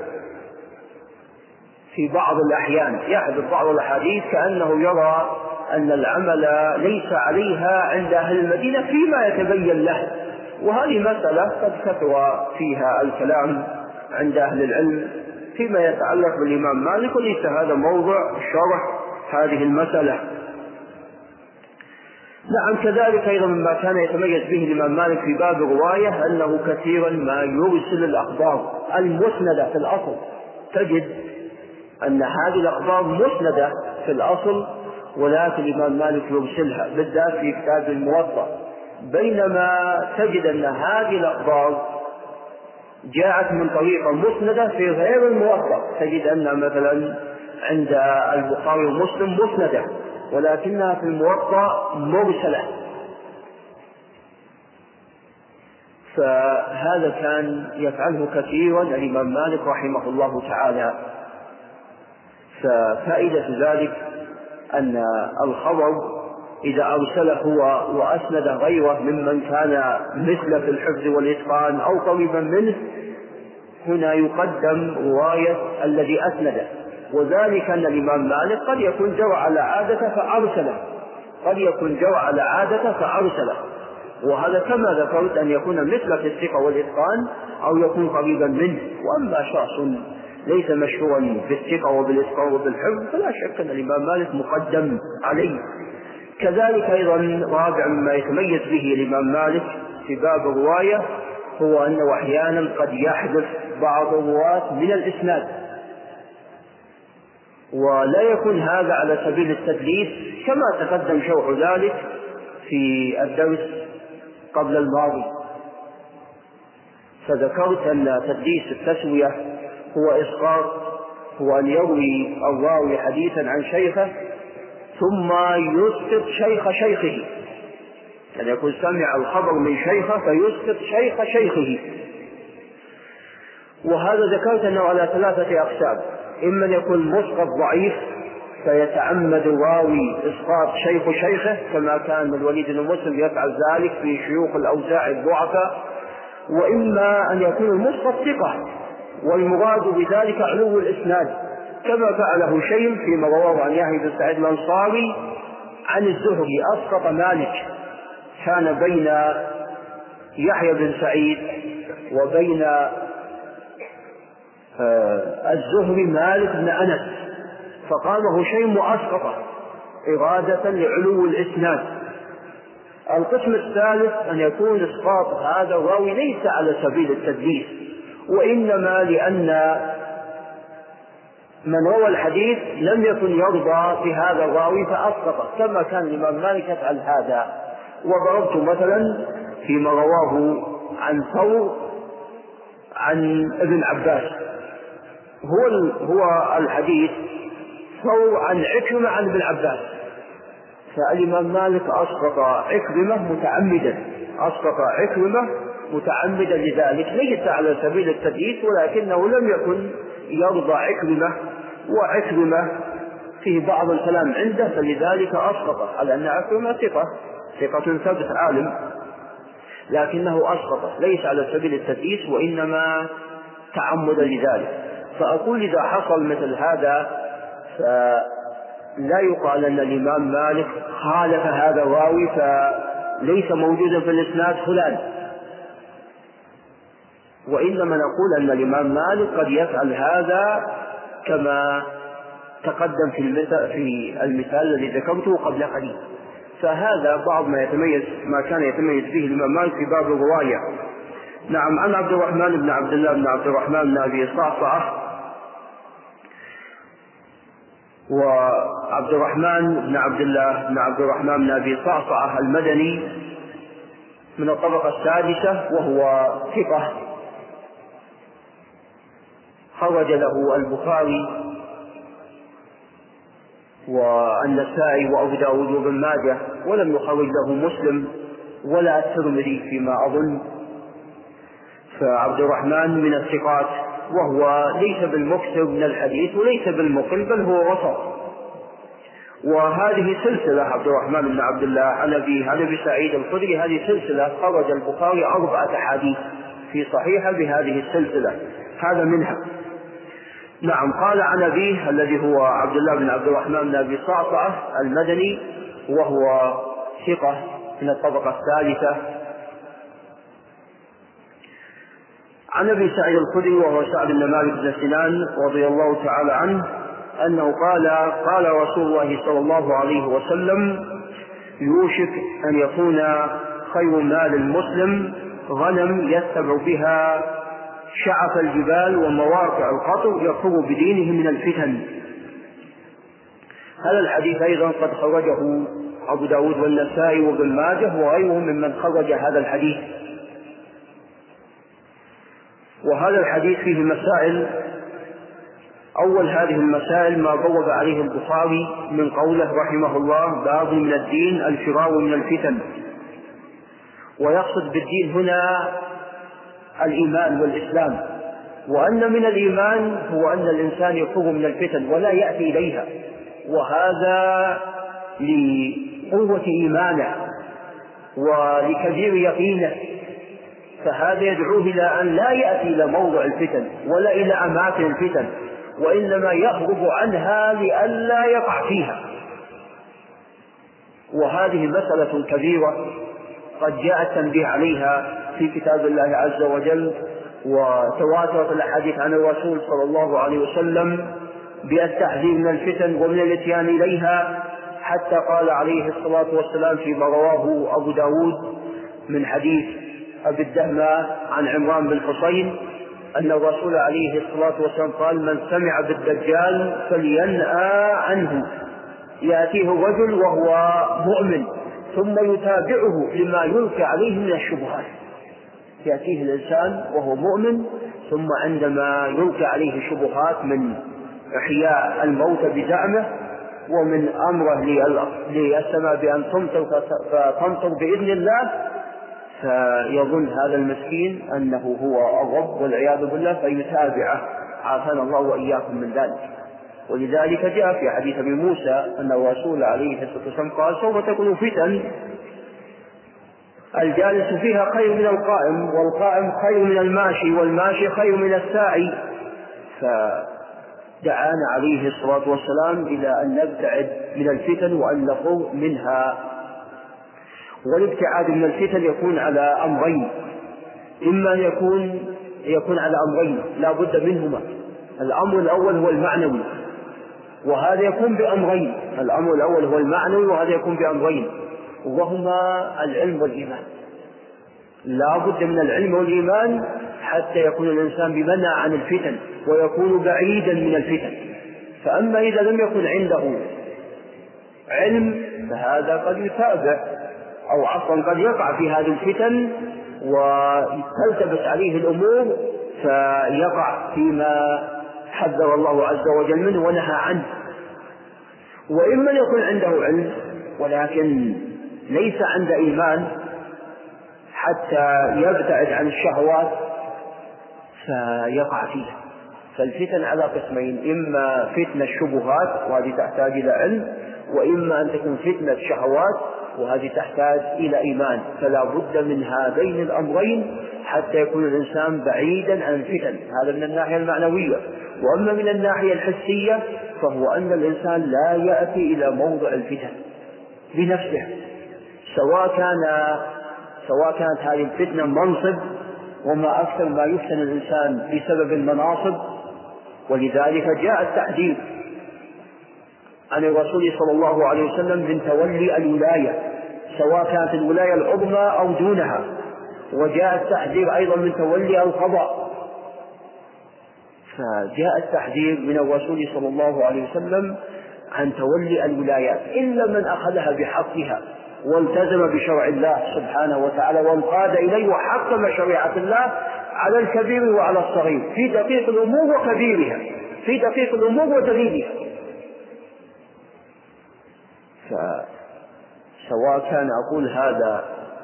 في بعض الأحيان يحدث بعض الأحاديث كأنه يرى أن العمل ليس عليها عند أهل المدينة فيما يتبين له، وهذه مسألة قد كثر فيها الكلام عند أهل العلم فيما يتعلق بالإمام مالك، وليس هذا موضع شرح هذه المسألة. نعم، كذلك أيضا مما كان يتميز به الإمام مالك في باب الرواية أنه كثيرا ما يرسل الأخبار المسندة في الأصل. تجد أن هذه الأخبار مسندة في الأصل، ولكن الإمام مالك يرسلها بالذات في كتاب الموطأ، بينما تجد أن هذه الأخبار جاءت من طريقة مسندة في غير الموطأ. تجد أن مثلا عند البخاري ومسلم مسندة، ولكنها في الموطأ مرسلة. فهذا كان يفعله كثيرا الإمام مالك رحمه الله تعالى. ففائدة ذلك أن الخبر إذا أرسله هو وأسند غيره ممن كان مثل في الحفظ والإتقان أو قريبا منه، هنا يقدم رواية الذي أسنده. وذلك أن الإمام مالك قد يكون جرى على عادته فأرسله، قد يكون جرى على عادته فأرسله، وهذا كما ذكرت أن يكون مثل في الثقة والإتقان أو يكون قريبا منه. وأما شخص ليس مشهورا بالثقة وبالإتقان وبالحفظ فلا شك أن الإمام مالك مقدم عليه. كذلك أيضا رابع مما يتميز به الإمام مالك في باب الرواية هو أنه أحيانا قد يحدث بعض الرواة من الإسناد، ولا يكون هذا على سبيل التدليس كما تقدم شرح ذلك في الدرس قبل الماضي. فذكرت أن تدليس التسوية هو إسقاط، هو أن يروي الراوي حديثا عن شيخه ثم يسقط شيخ شيخه، أن يكون سمع الخبر من شيخه فيسقط شيخ شيخه. وهذا ذكرت أنه على ثلاثة أقسام: إما أن يكون مسقط ضعيف فيتعمد الراوي إسقاط شيخ شيخه كما كان الوليد بن مسلم يفعل ذلك في شيوخ الأوزاعي الضعفاء، وإما أن يكون المسقط ثقة والمراد بذلك علو الإسناد كما فعله شيء فيما رواه عن يحيى بن سعيد الأنصاري عن الزهري. أسقط مالك، كان بين يحيى بن سعيد وبين الزهري مالك بن أنس، فقامه شيء وأسقطه إرادة لعلو الإسناد. القسم الثالث أن يكون إسقاط هذا الراوي ليس على سبيل التدليس، وإنما لأن من روى الحديث لم يكن يرضى بهذا الراوي فأسقطه كما كان الإمام مالك يفعل هذا. وضربت مثلا فيما رواه عن ثور عن ابن عباس، هو هو الحديث ثور عن عكرمة عن ابن عباس، فالإمام مالك أسقط عكرمة متعمدا، أسقط عكرمة متعمدا لذلك، ليس على سبيل التدليس ولكنه لم يكن يرضى عكرمة، وعكرمة فيه بعض الكلام عنده فلذلك أسقطه، على أن عكرمة ثقة ثقة ثبت عالم، لكنه أسقطه ليس على سبيل التدليس وإنما تعمدا لذلك. فأقول إذا حصل مثل هذا فلا يقال أن الإمام مالك خالف هذا الراوي فليس موجودا في الإسناد فلان، وإنما نقول أن الإمام مالك قد يفعل هذا كما تقدم في المثال, في المثال الذي ذكرته قبل قليل. فهذا بعض ما يتميز ما كان يتميز به الإمام مالك في باب الرواية. نعم. عن عبد الرحمن بن عبد الله بن عبد الرحمن بن أبي صعصعة، وعبد الرحمن بن عبد الله بن عبد الرحمن بن أبي صعصعة المدني من الطبقة السادسة، وهو ثقة خرج له البخاري والنسائي وأبو داود وابن ماجه، ولم يخرج له مسلم ولا الترمذي فيما أظن. فعبد الرحمن من الثقات، وهو ليس بالمكثر من الحديث وليس بالمقل بل هو وسط. وهذه سلسلة عبد الرحمن بن عبد الله عن أبيه عن أبي سعيد الخدري، هذه سلسلة خرج البخاري أربعة أحاديث في صحيحة بهذه السلسلة، هذا منها. نعم. قال عن أبيه الذي هو عبد الله بن عبد الرحمن بن أبي صعصعة المدني، وهو ثقة من الطبقة الثالثة، عن أبي سعيد الخدري وهو سعد بن مالك بن سنان رضي الله تعالى عنه أنه قال: قال رسول الله صلى الله عليه وسلم: يوشك أن يكون خير مال المسلم غنم يتبع بها شعف الجبال ومواقع القطر يفر بدينه من الفتن. هذا الحديث أيضا قد خرجه أبو داود والنسائي وابن ماجه وغيرهم ممن خرج هذا الحديث. وهذا الحديث فيه مسائل. أول هذه المسائل ما بوب عليه البخاري من قوله رحمه الله: باب من الدين الفرار من الفتن. ويقصد بالدين هنا الإيمان والإسلام، وأن من الإيمان هو أن الإنسان يفر من الفتن ولا يأتي إليها، وهذا لقوة إيمانه ولكبير يقينه، فهذا يدعوه إلى أن لا يأتي إلى موضع الفتن ولا إلى أماكن الفتن، وإنما يهرب عنها لئلا يقع فيها. وهذه مسألة كبيرة قد جاء التنبيه عليها في كتاب الله عز وجل، وتواترت الأحاديث عن الرسول صلى الله عليه وسلم بالتحذير من الفتن ومن الاتيان إليها، حتى قال عليه الصلاة والسلام فيما رواه أبو داود من حديث أبي الدهماء عن عمران بن حصين أن الرسول عليه الصلاة والسلام قال: من سمع بالدجال فلينأى عنه. يأتيه الرجل وهو مؤمن ثم يتابعه لما يلقي عليه من الشبهات. يأتيه الإنسان وهو مؤمن ثم عندما يلقي عليه شبهات من إحياء الموت بزعمه ومن أمره للسماء بأن تمطر فتمطر بإذن الله، فيظن هذا المسكين أنه هو الرب والعياذ بالله فيتابعه، عافانا الله وإياكم من ذلك. ولذلك جاء في حديث أبي موسى أن الرسول عليه الصلاة والسلام قال: سوف تكون فتن الجالس فيها خير من القائم، والقائم خير من الماشي، والماشي خير من الساعي. فدعانا عليه الصلاة والسلام إلى أن نبتعد من الفتن وأن نفر منها. والابتعاد من الفتن يكون على أمرين، إما أن يكون يكون على أمرين لا بد منهما. الأمر الأول هو المعنوي، وهذا يكون بأمرين. الأمر الأول هو المعنوي وهذا يكون بأمرين، وهما العلم والإيمان. لا بد من العلم والإيمان حتى يكون الإنسان بمنع عن الفتن ويكون بعيدا من الفتن. فأما إذا لم يكن عنده علم فهذا قد يتابع أو عصرا قد يقع في هذه الفتن وتلتبس عليه الأمور فيقع فيما حذر الله عز وجل منه ونهى عنه. وإما يكون عنده علم ولكن ليس عنده إيمان حتى يبتعد عن الشهوات فيقع فيها. فالفتن على قسمين: إما فتنة الشبهات وهذه تحتاج إلى علم، وإما أن تكون فتنة شهوات وهذه تحتاج إلى إيمان. فلا بد من هذين الأمرين حتى يكون الإنسان بعيدا عن الفتن. هذا من الناحية المعنوية. وأما من الناحية الحسية فهو أن الإنسان لا يأتي إلى موضع الفتن بنفسه، سواء كان سواء كانت هذه الفتنة منصب، وما أكثر ما يفتن الإنسان بسبب المناصب. ولذلك جاء التحذير عن الرسول صلى الله عليه وسلم من تولي الولاية، سواء كانت الولاية العظمى أو دونها. وجاء التحذير أيضا من تولي القضاء. فجاء التحذير من الرسول صلى الله عليه وسلم عن تولي الولايات إلا من أخذها بحقها والتزم بشرع الله سبحانه وتعالى وانقاد إليه وحكم شريعة الله على الكبير وعلى الصغير في دقيق الأمور وكبيرها، في دقيق الأمور ودليلها. فسواء كان أقول هذا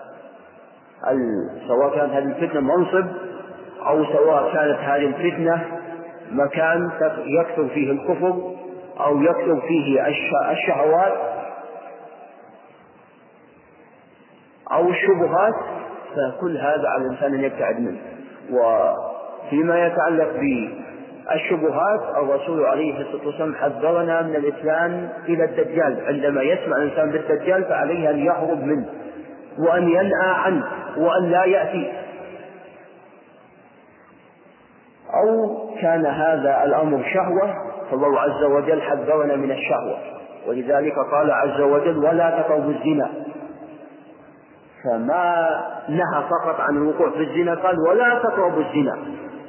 سواء كانت هذه الفتنة منصب أو سواء كانت هذه الفتنة مكان يكثر فيه الكفر أو يكثر فيه الشهوات أو الشبهات، فكل هذا على الإنسان أن يبتعد منه. وفيما يتعلق بالشبهات الرسول عليه الصلاة والسلام حذرنا من الإتيان إلى الدجال. عندما يسمع الإنسان بالدجال فعليه أن يهرب منه وأن ينأى عنه وأن لا يأتي. أو كان هذا الأمر شهوة فالله عز وجل حذرنا من الشهوة، ولذلك قال عز وجل: ولا تقربوا الزنا. فما نهى فقط عن الوقوع في الزنا، قال: ولا تقربوا الزنا.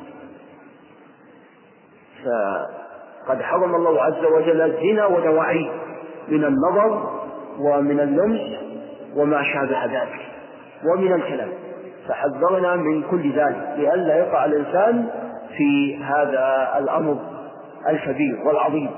فقد حرم الله عز وجل الزنا ونواعيه من النظر ومن اللمس وما شابه ذلك ومن الكلام، فحذرنا من كل ذلك لئلا يقع الإنسان في هذا الأمر الكبير والعظيم.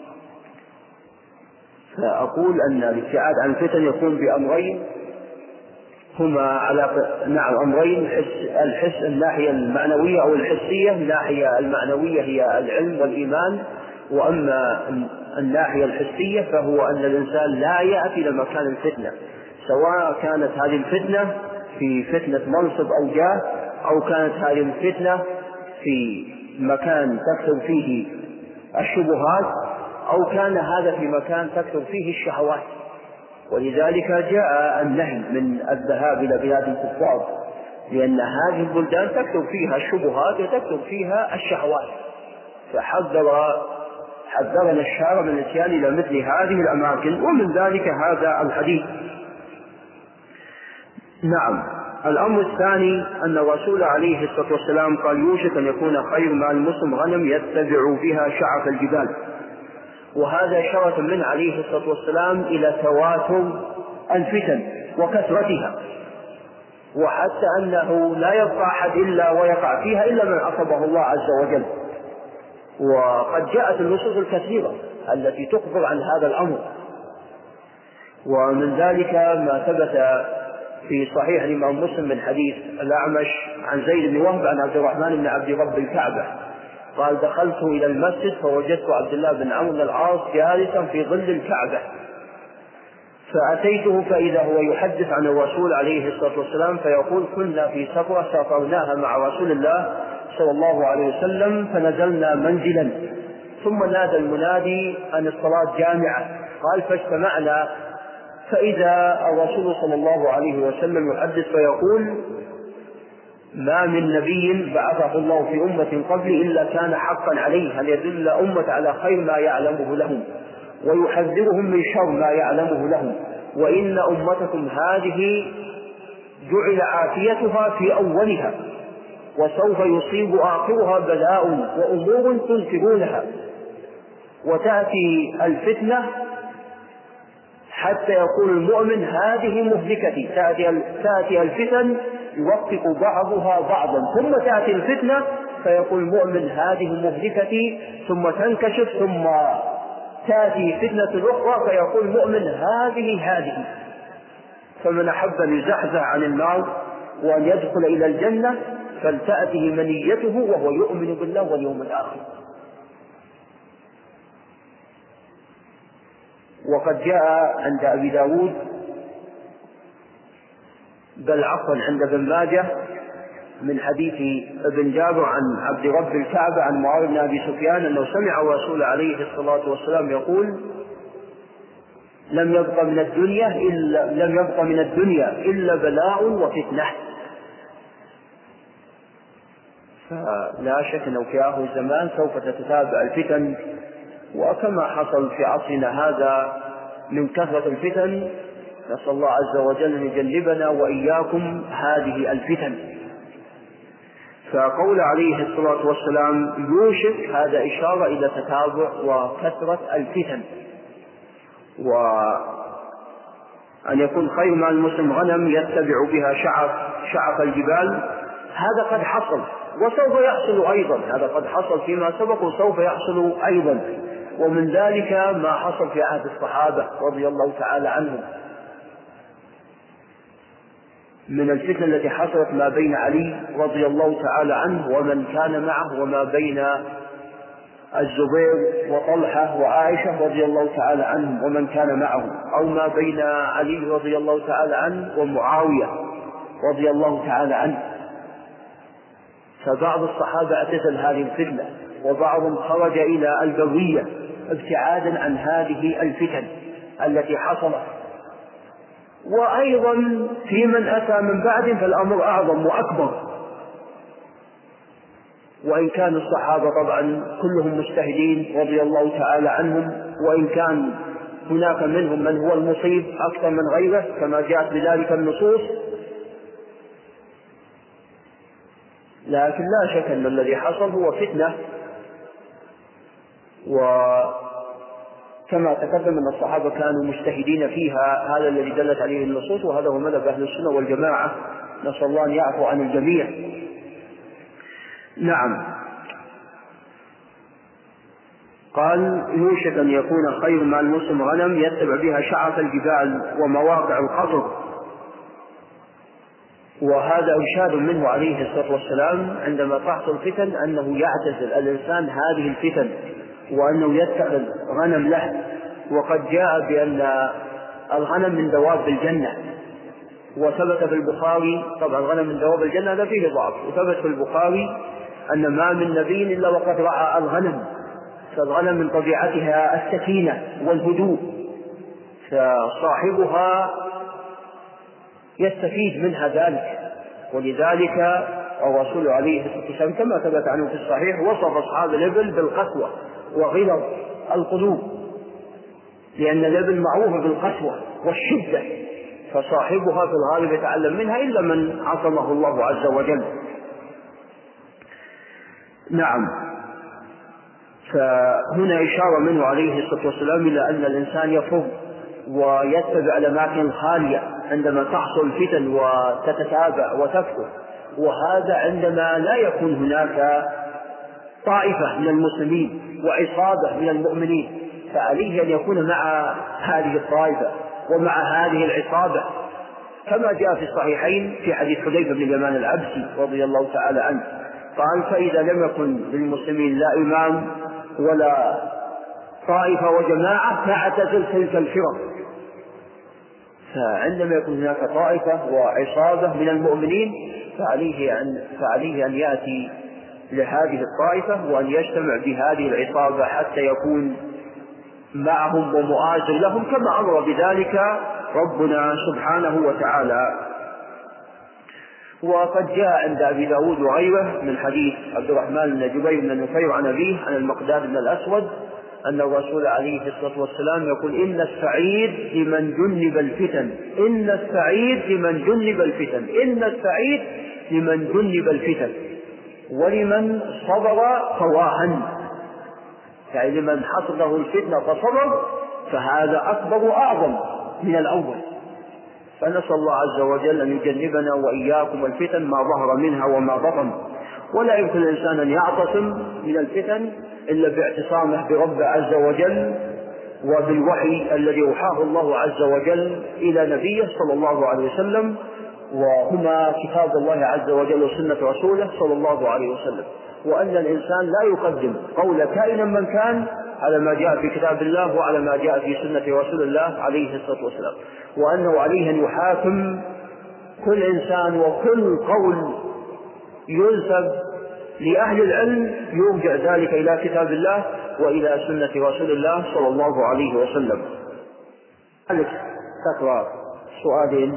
فأقول أن الابتعاد عن الفتن يكون بأمرين هما على نعم أمرين: الحس الناحية المعنوية أو الحسية. الناحية المعنوية هي العلم والإيمان، وأما الناحية الحسية فهو أن الإنسان لا يأتي إلى مكان الفتنة، سواء كانت هذه الفتنة في فتنة منصب أو جاه، أو كانت هذه الفتنة في مكان تكثر فيه الشبهات، أو كان هذا في مكان تكثر فيه الشهوات. ولذلك جاء النهي من الذهاب إلى بلاد الكفار، لأن هذه البلدان تكثر فيها الشبهات وتكثر فيها الشهوات، فحذر حذرنا الشارع من الاتيان إلى مثل هذه الأماكن، ومن ذلك هذا الحديث. نعم. الأمر الثاني أن الرسول عليه الصلاة والسلام قال: يوشك أن يكون خير مال المسلم غنم يتبع بها شعف الجبال، وهذا إشارة من عليه الصلاة والسلام إلى تواتر الفتن وكثرتها، وحتى أنه لا يبقى أحد إلا ويقع فيها إلا من أصابه الله عز وجل. وقد جاءت النصوص الكثيرة التي تخبر عن هذا الأمر، ومن ذلك ما ثبت في صحيح الإمام مسلم من حديث الأعمش عن زيد بن وهب عن عبد الرحمن بن عبد رب الكعبة قال: دخلت إلى المسجد فوجدت عبد الله بن عمرو بن العاص جالسا في ظل الكعبة، فأتيته فإذا هو يحدث عن الرسول عليه الصلاة والسلام فيقول: كنا في سفرة سافرناها مع رسول الله صلى الله عليه وسلم فنزلنا منزلا، ثم نادى المنادي أن الصلاة جامعة، قال: فاجتمعنا فإذا الرسول صلى الله عليه وسلم يحدث فيقول: ما من نبي بعثه الله في أمة قبلي إلا كان حقا عليه أن يدل أمة على خير ما يعلمه لهم ويحذرهم من شر ما يعلمه لهم، وإن أمتكم هذه جعل عافيتها في أولها وسوف يصيب آخرها بلاء وأمور تنكرونها، وتأتي الفتنة حتى يقول المؤمن: هذه مهلكتي. تأتي الفتن يوفق بعضها بعضا، ثم تأتي الفتنة فيقول المؤمن: هذه مهلكتي، ثم تنكشف، ثم تأتي فتنة أخرى فيقول المؤمن: هذه هذه. فمن أحب أن يزحزح عن النار وأن يدخل إلى الجنة فلتأته منيته وهو يؤمن بالله واليوم الآخر. وقد جاء عند أبي داود بل عفوا عند ابن ماجه من حديث ابن جابر عن عبد رب الكعبة عن معاوية بن أبي سفيان أنه سمع الرسول عليه الصلاة والسلام يقول: لم يبق من الدنيا إلا لم يبق من الدنيا إلا بلاء وفتنة. فلا شك أنه في آخر الزمان سوف تتتابع الفتن، وكما حصل في عصرنا هذا من كثرة الفتن، نسأل الله عز وجل أن يجنبنا وإياكم هذه الفتن. فقول عليه الصلاة والسلام يوشك هذا إشارة إلى تتابع وكثرة الفتن، وأن يكون خير مال المسلم غنم يتبع بها شعف شعف الجبال. هذا قد حصل وسوف يحصل أيضا، هذا قد حصل فيما سبق وسوف يحصل أيضا. ومن ذلك ما حصل في عهد الصحابة رضي الله تعالى عنهم من الفتنة التي حصلت ما بين علي رضي الله تعالى عنه ومن كان معه، وما بين الزبير وطلحة وعائشة رضي الله تعالى عنهم ومن كان معه، أو ما بين علي رضي الله تعالى عنه ومعاوية رضي الله تعالى عنه. فبعض الصحابة اعتزل هذه الفتنة، وبعضهم خرج إلى البرية ابتعادا عن هذه الفتن التي حصلت. وأيضا في من أتى من بعد فالأمر أعظم وأكبر، وإن كان الصحابة طبعا كلهم مجتهدين رضي الله تعالى عنهم، وإن كان هناك منهم من هو المصيب أكثر من غيره كما جاءت بذلك النصوص، لكن لا شك أن الذي حصل هو فتنة. وكما تقدم أن الصحابة كانوا مجتهدين فيها، هذا الذي دلت عليه النصوص، وهذا هو مذهب أهل السنة والجماعة، نسأل الله أن يعفو عن الجميع. نعم. قال يوشك أن يكون خير مال المسلم غنم يتبع بها شعف الجبال ومواقع القطر. وهذا إرشاد منه عليه الصلاة والسلام عندما تحصل الفتن أنه يعتزل الإنسان هذه الفتن وأنه يتخذ غنم له. وقد جاء بأن الغنم من دواب الجنة، وثبت في البخاري، طبعا الغنم من دواب الجنة هذا فيه ضعف، وثبت في البخاري أن ما من نبي إلا وقد رعى الغنم، فالغنم من طبيعتها السكينة والهدوء، فصاحبها يستفيد منها ذلك. ولذلك الرسول عليه الصلاة والسلام كما ثبت عنه في الصحيح وصف أصحاب الإبل بالقسوة وغلظ القلوب، لأن الإبل معروفة بالقسوة والشدة، فصاحبها في الغالب يتعلم منها إلا من عصمه الله عز وجل. نعم. فهنا إشارة منه عليه الصلاة والسلام إلى أن الإنسان يفر ويتبع الأماكن الخالية عندما تحصل فتن وتتتابع وتكثر، وهذا عندما لا يكون هناك طائفة من المسلمين وعصابة من المؤمنين، فعليه أن يكون مع هذه الطائفة ومع هذه العصابة، كما جاء في الصحيحين في حديث حذيفة بن اليمان العبسي رضي الله تعالى عنه قال: فإذا لم يكن للمسلمين لا إمام ولا طائفة وجماعة فاعتزل تلك الفرق. فعندما يكون هناك طائفة وعصابة من المؤمنين فعليه أن, فعليه أن يأتي لهذه الطائفة وأن يجتمع بهذه العصابة حتى يكون معهم ومؤازر لهم، كما أمر بذلك ربنا سبحانه وتعالى. وقد جاء عند أبي داود وغيره من حديث عبد الرحمن بن جبير بن نفير عن أبيه عن المقداد بن الأسود أن الرسول عليه الصلاة والسلام يقول: إن السعيد لمن جنب الفتن، إن السعيد لمن جنب الفتن، إن السعيد لمن جنب الفتن، ولمن صبر فواهن، يعني لمن حصده الفتنة فصبر فهذا أكبر وأعظم من الأول. فنسأل الله عز وجل أن يجنبنا وإياكم الفتن ما ظهر منها وما بطن. ولا يمكن الإنسان أن يعتصم من الفتن إلا باعتصامه برب عز وجل وبالوحي الذي أوحاه الله عز وجل إلى نبيه صلى الله عليه وسلم، وهما كتاب الله عز وجل وسنة رسوله صلى الله عليه وسلم. وأن الإنسان لا يقدم قول كائنا من كان على ما جاء في كتاب الله وعلى ما جاء في سنة رسول الله عليه الصلاة والسلام، وأنه عليه أن يحاكم كل إنسان وكل قول ينسب لأهل العلم يرجع ذلك إلى كتاب الله وإلى سنة رسول الله صلى الله عليه وسلم. ذلك تقرأ سؤالين.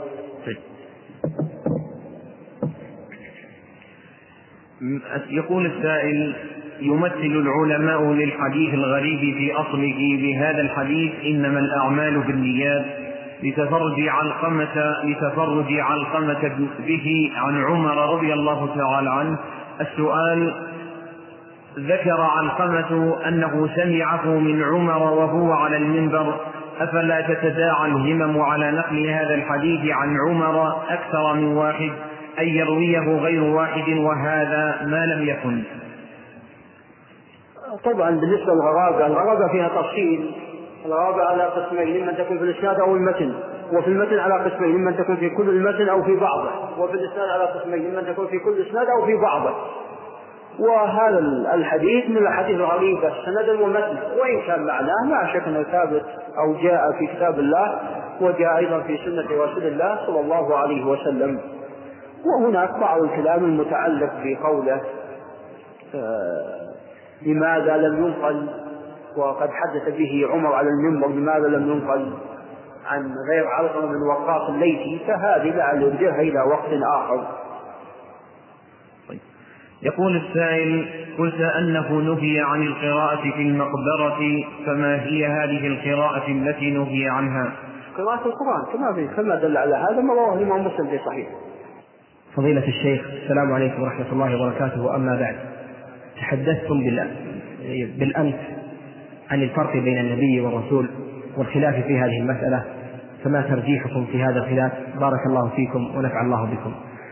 يقول السائل: يمثل العلماء للحديث الغريب في أصله بهذا الحديث إنما الأعمال بالنيات لتفرج علقمة لتفرج علقمة به عن عمر رضي الله تعالى عنه. السؤال: ذكر علقمة أنه سمعه من عمر وهو على المنبر، أفلا تتداعى الهمم على نقل هذا الحديث عن عمر أكثر من واحد، أن يرويه غير واحد وهذا ما لم يكن؟ طبعا بالنسبة للغرابة، الغرابة فيها تفصيل. الغرابة على قسمين: إما تكون في الإسناد أو المتن، وفي المتن على قسمين: إما تكون في كل المتن أو في بعضه، وفي الإسناد على قسمين: إما تكون في كل إسناد أو في بعضه. وهذا الحديث من الحديث الغريبة سندا ومتن، وإن كان معناه ما شك أنه ثابت أو جاء في كتاب الله وجاء أيضا في سنة رسول الله صلى الله عليه وسلم. وهناك بعض الكلام المتعلق بقوله آه لماذا لم ينقل وقد حدث به عمر على المنبر، لماذا لم ينقل عن غير علقمة من وقاص الليثي، فهذه لعل يرجعها إلى وقت آخر. يقول السائل: قلت أنه نهي عن القراءة في المقبرة، فما هي هذه القراءة التي نهي عنها؟ قراءة القرآن كما في كما دل على هذا ما رواه الإمام مسلم في صحيح. فضيلة الشيخ، السلام عليكم ورحمة الله وبركاته. أما بعد، تحدثتم بالأمس عن الفرق بين النبي والرسول والخلاف في هذه المسألة، فما ترجيحكم في هذا الخلاف؟ بارك الله فيكم ونفع الله بكم.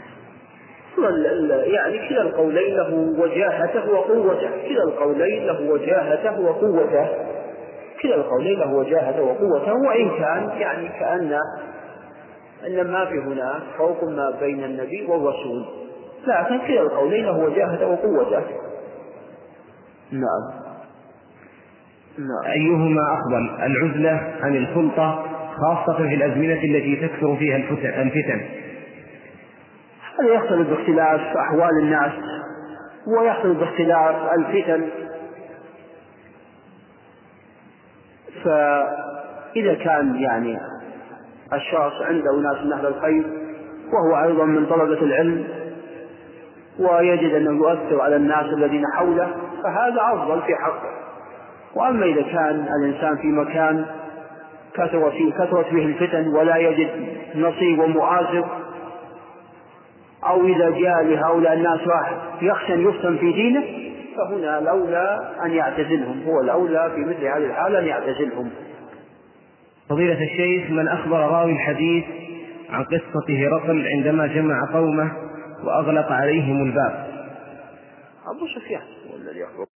يعني كلا القولين له وجاهته وقوته، كلا القولين له وجاهته وقوته، كلا القولين له وجاهته وقوته، وإن كان يعني كأن أن ما في هناك فرق ما بين النبي والرسول، لكن كلا القولين له وجاهته وقوته. نعم. أيهما أفضل، العزلة عن الخلطة، خاصة في الأزمنة التي تكثر فيها الفتن؟ هذا يختلف باختلاف أحوال الناس، ويختلف باختلاف الفتن. فإذا كان يعني الشخص عنده ناس من أهل الخير وهو أيضا من طلبة العلم ويجد أنه يؤثر على الناس الذين حوله، فهذا أفضل في حقه. وأما إذا كان الإنسان في مكان كثرت فيه كثرت به الفتن ولا يجد نصيب ومؤازر، أو إذا جاء لهؤلاء الناس راح يخشى أن يفتن في دينه، فهنا الأولى أن يعتزلهم، هو الأولى في مثل هذه الحالة أن يعتزلهم. فضيلة الشيخ، من أخبر راوي الحديث عن قصة هرقل عندما جمع قومه وأغلق عليهم الباب؟ أبو سفيان هو الذي أخبر.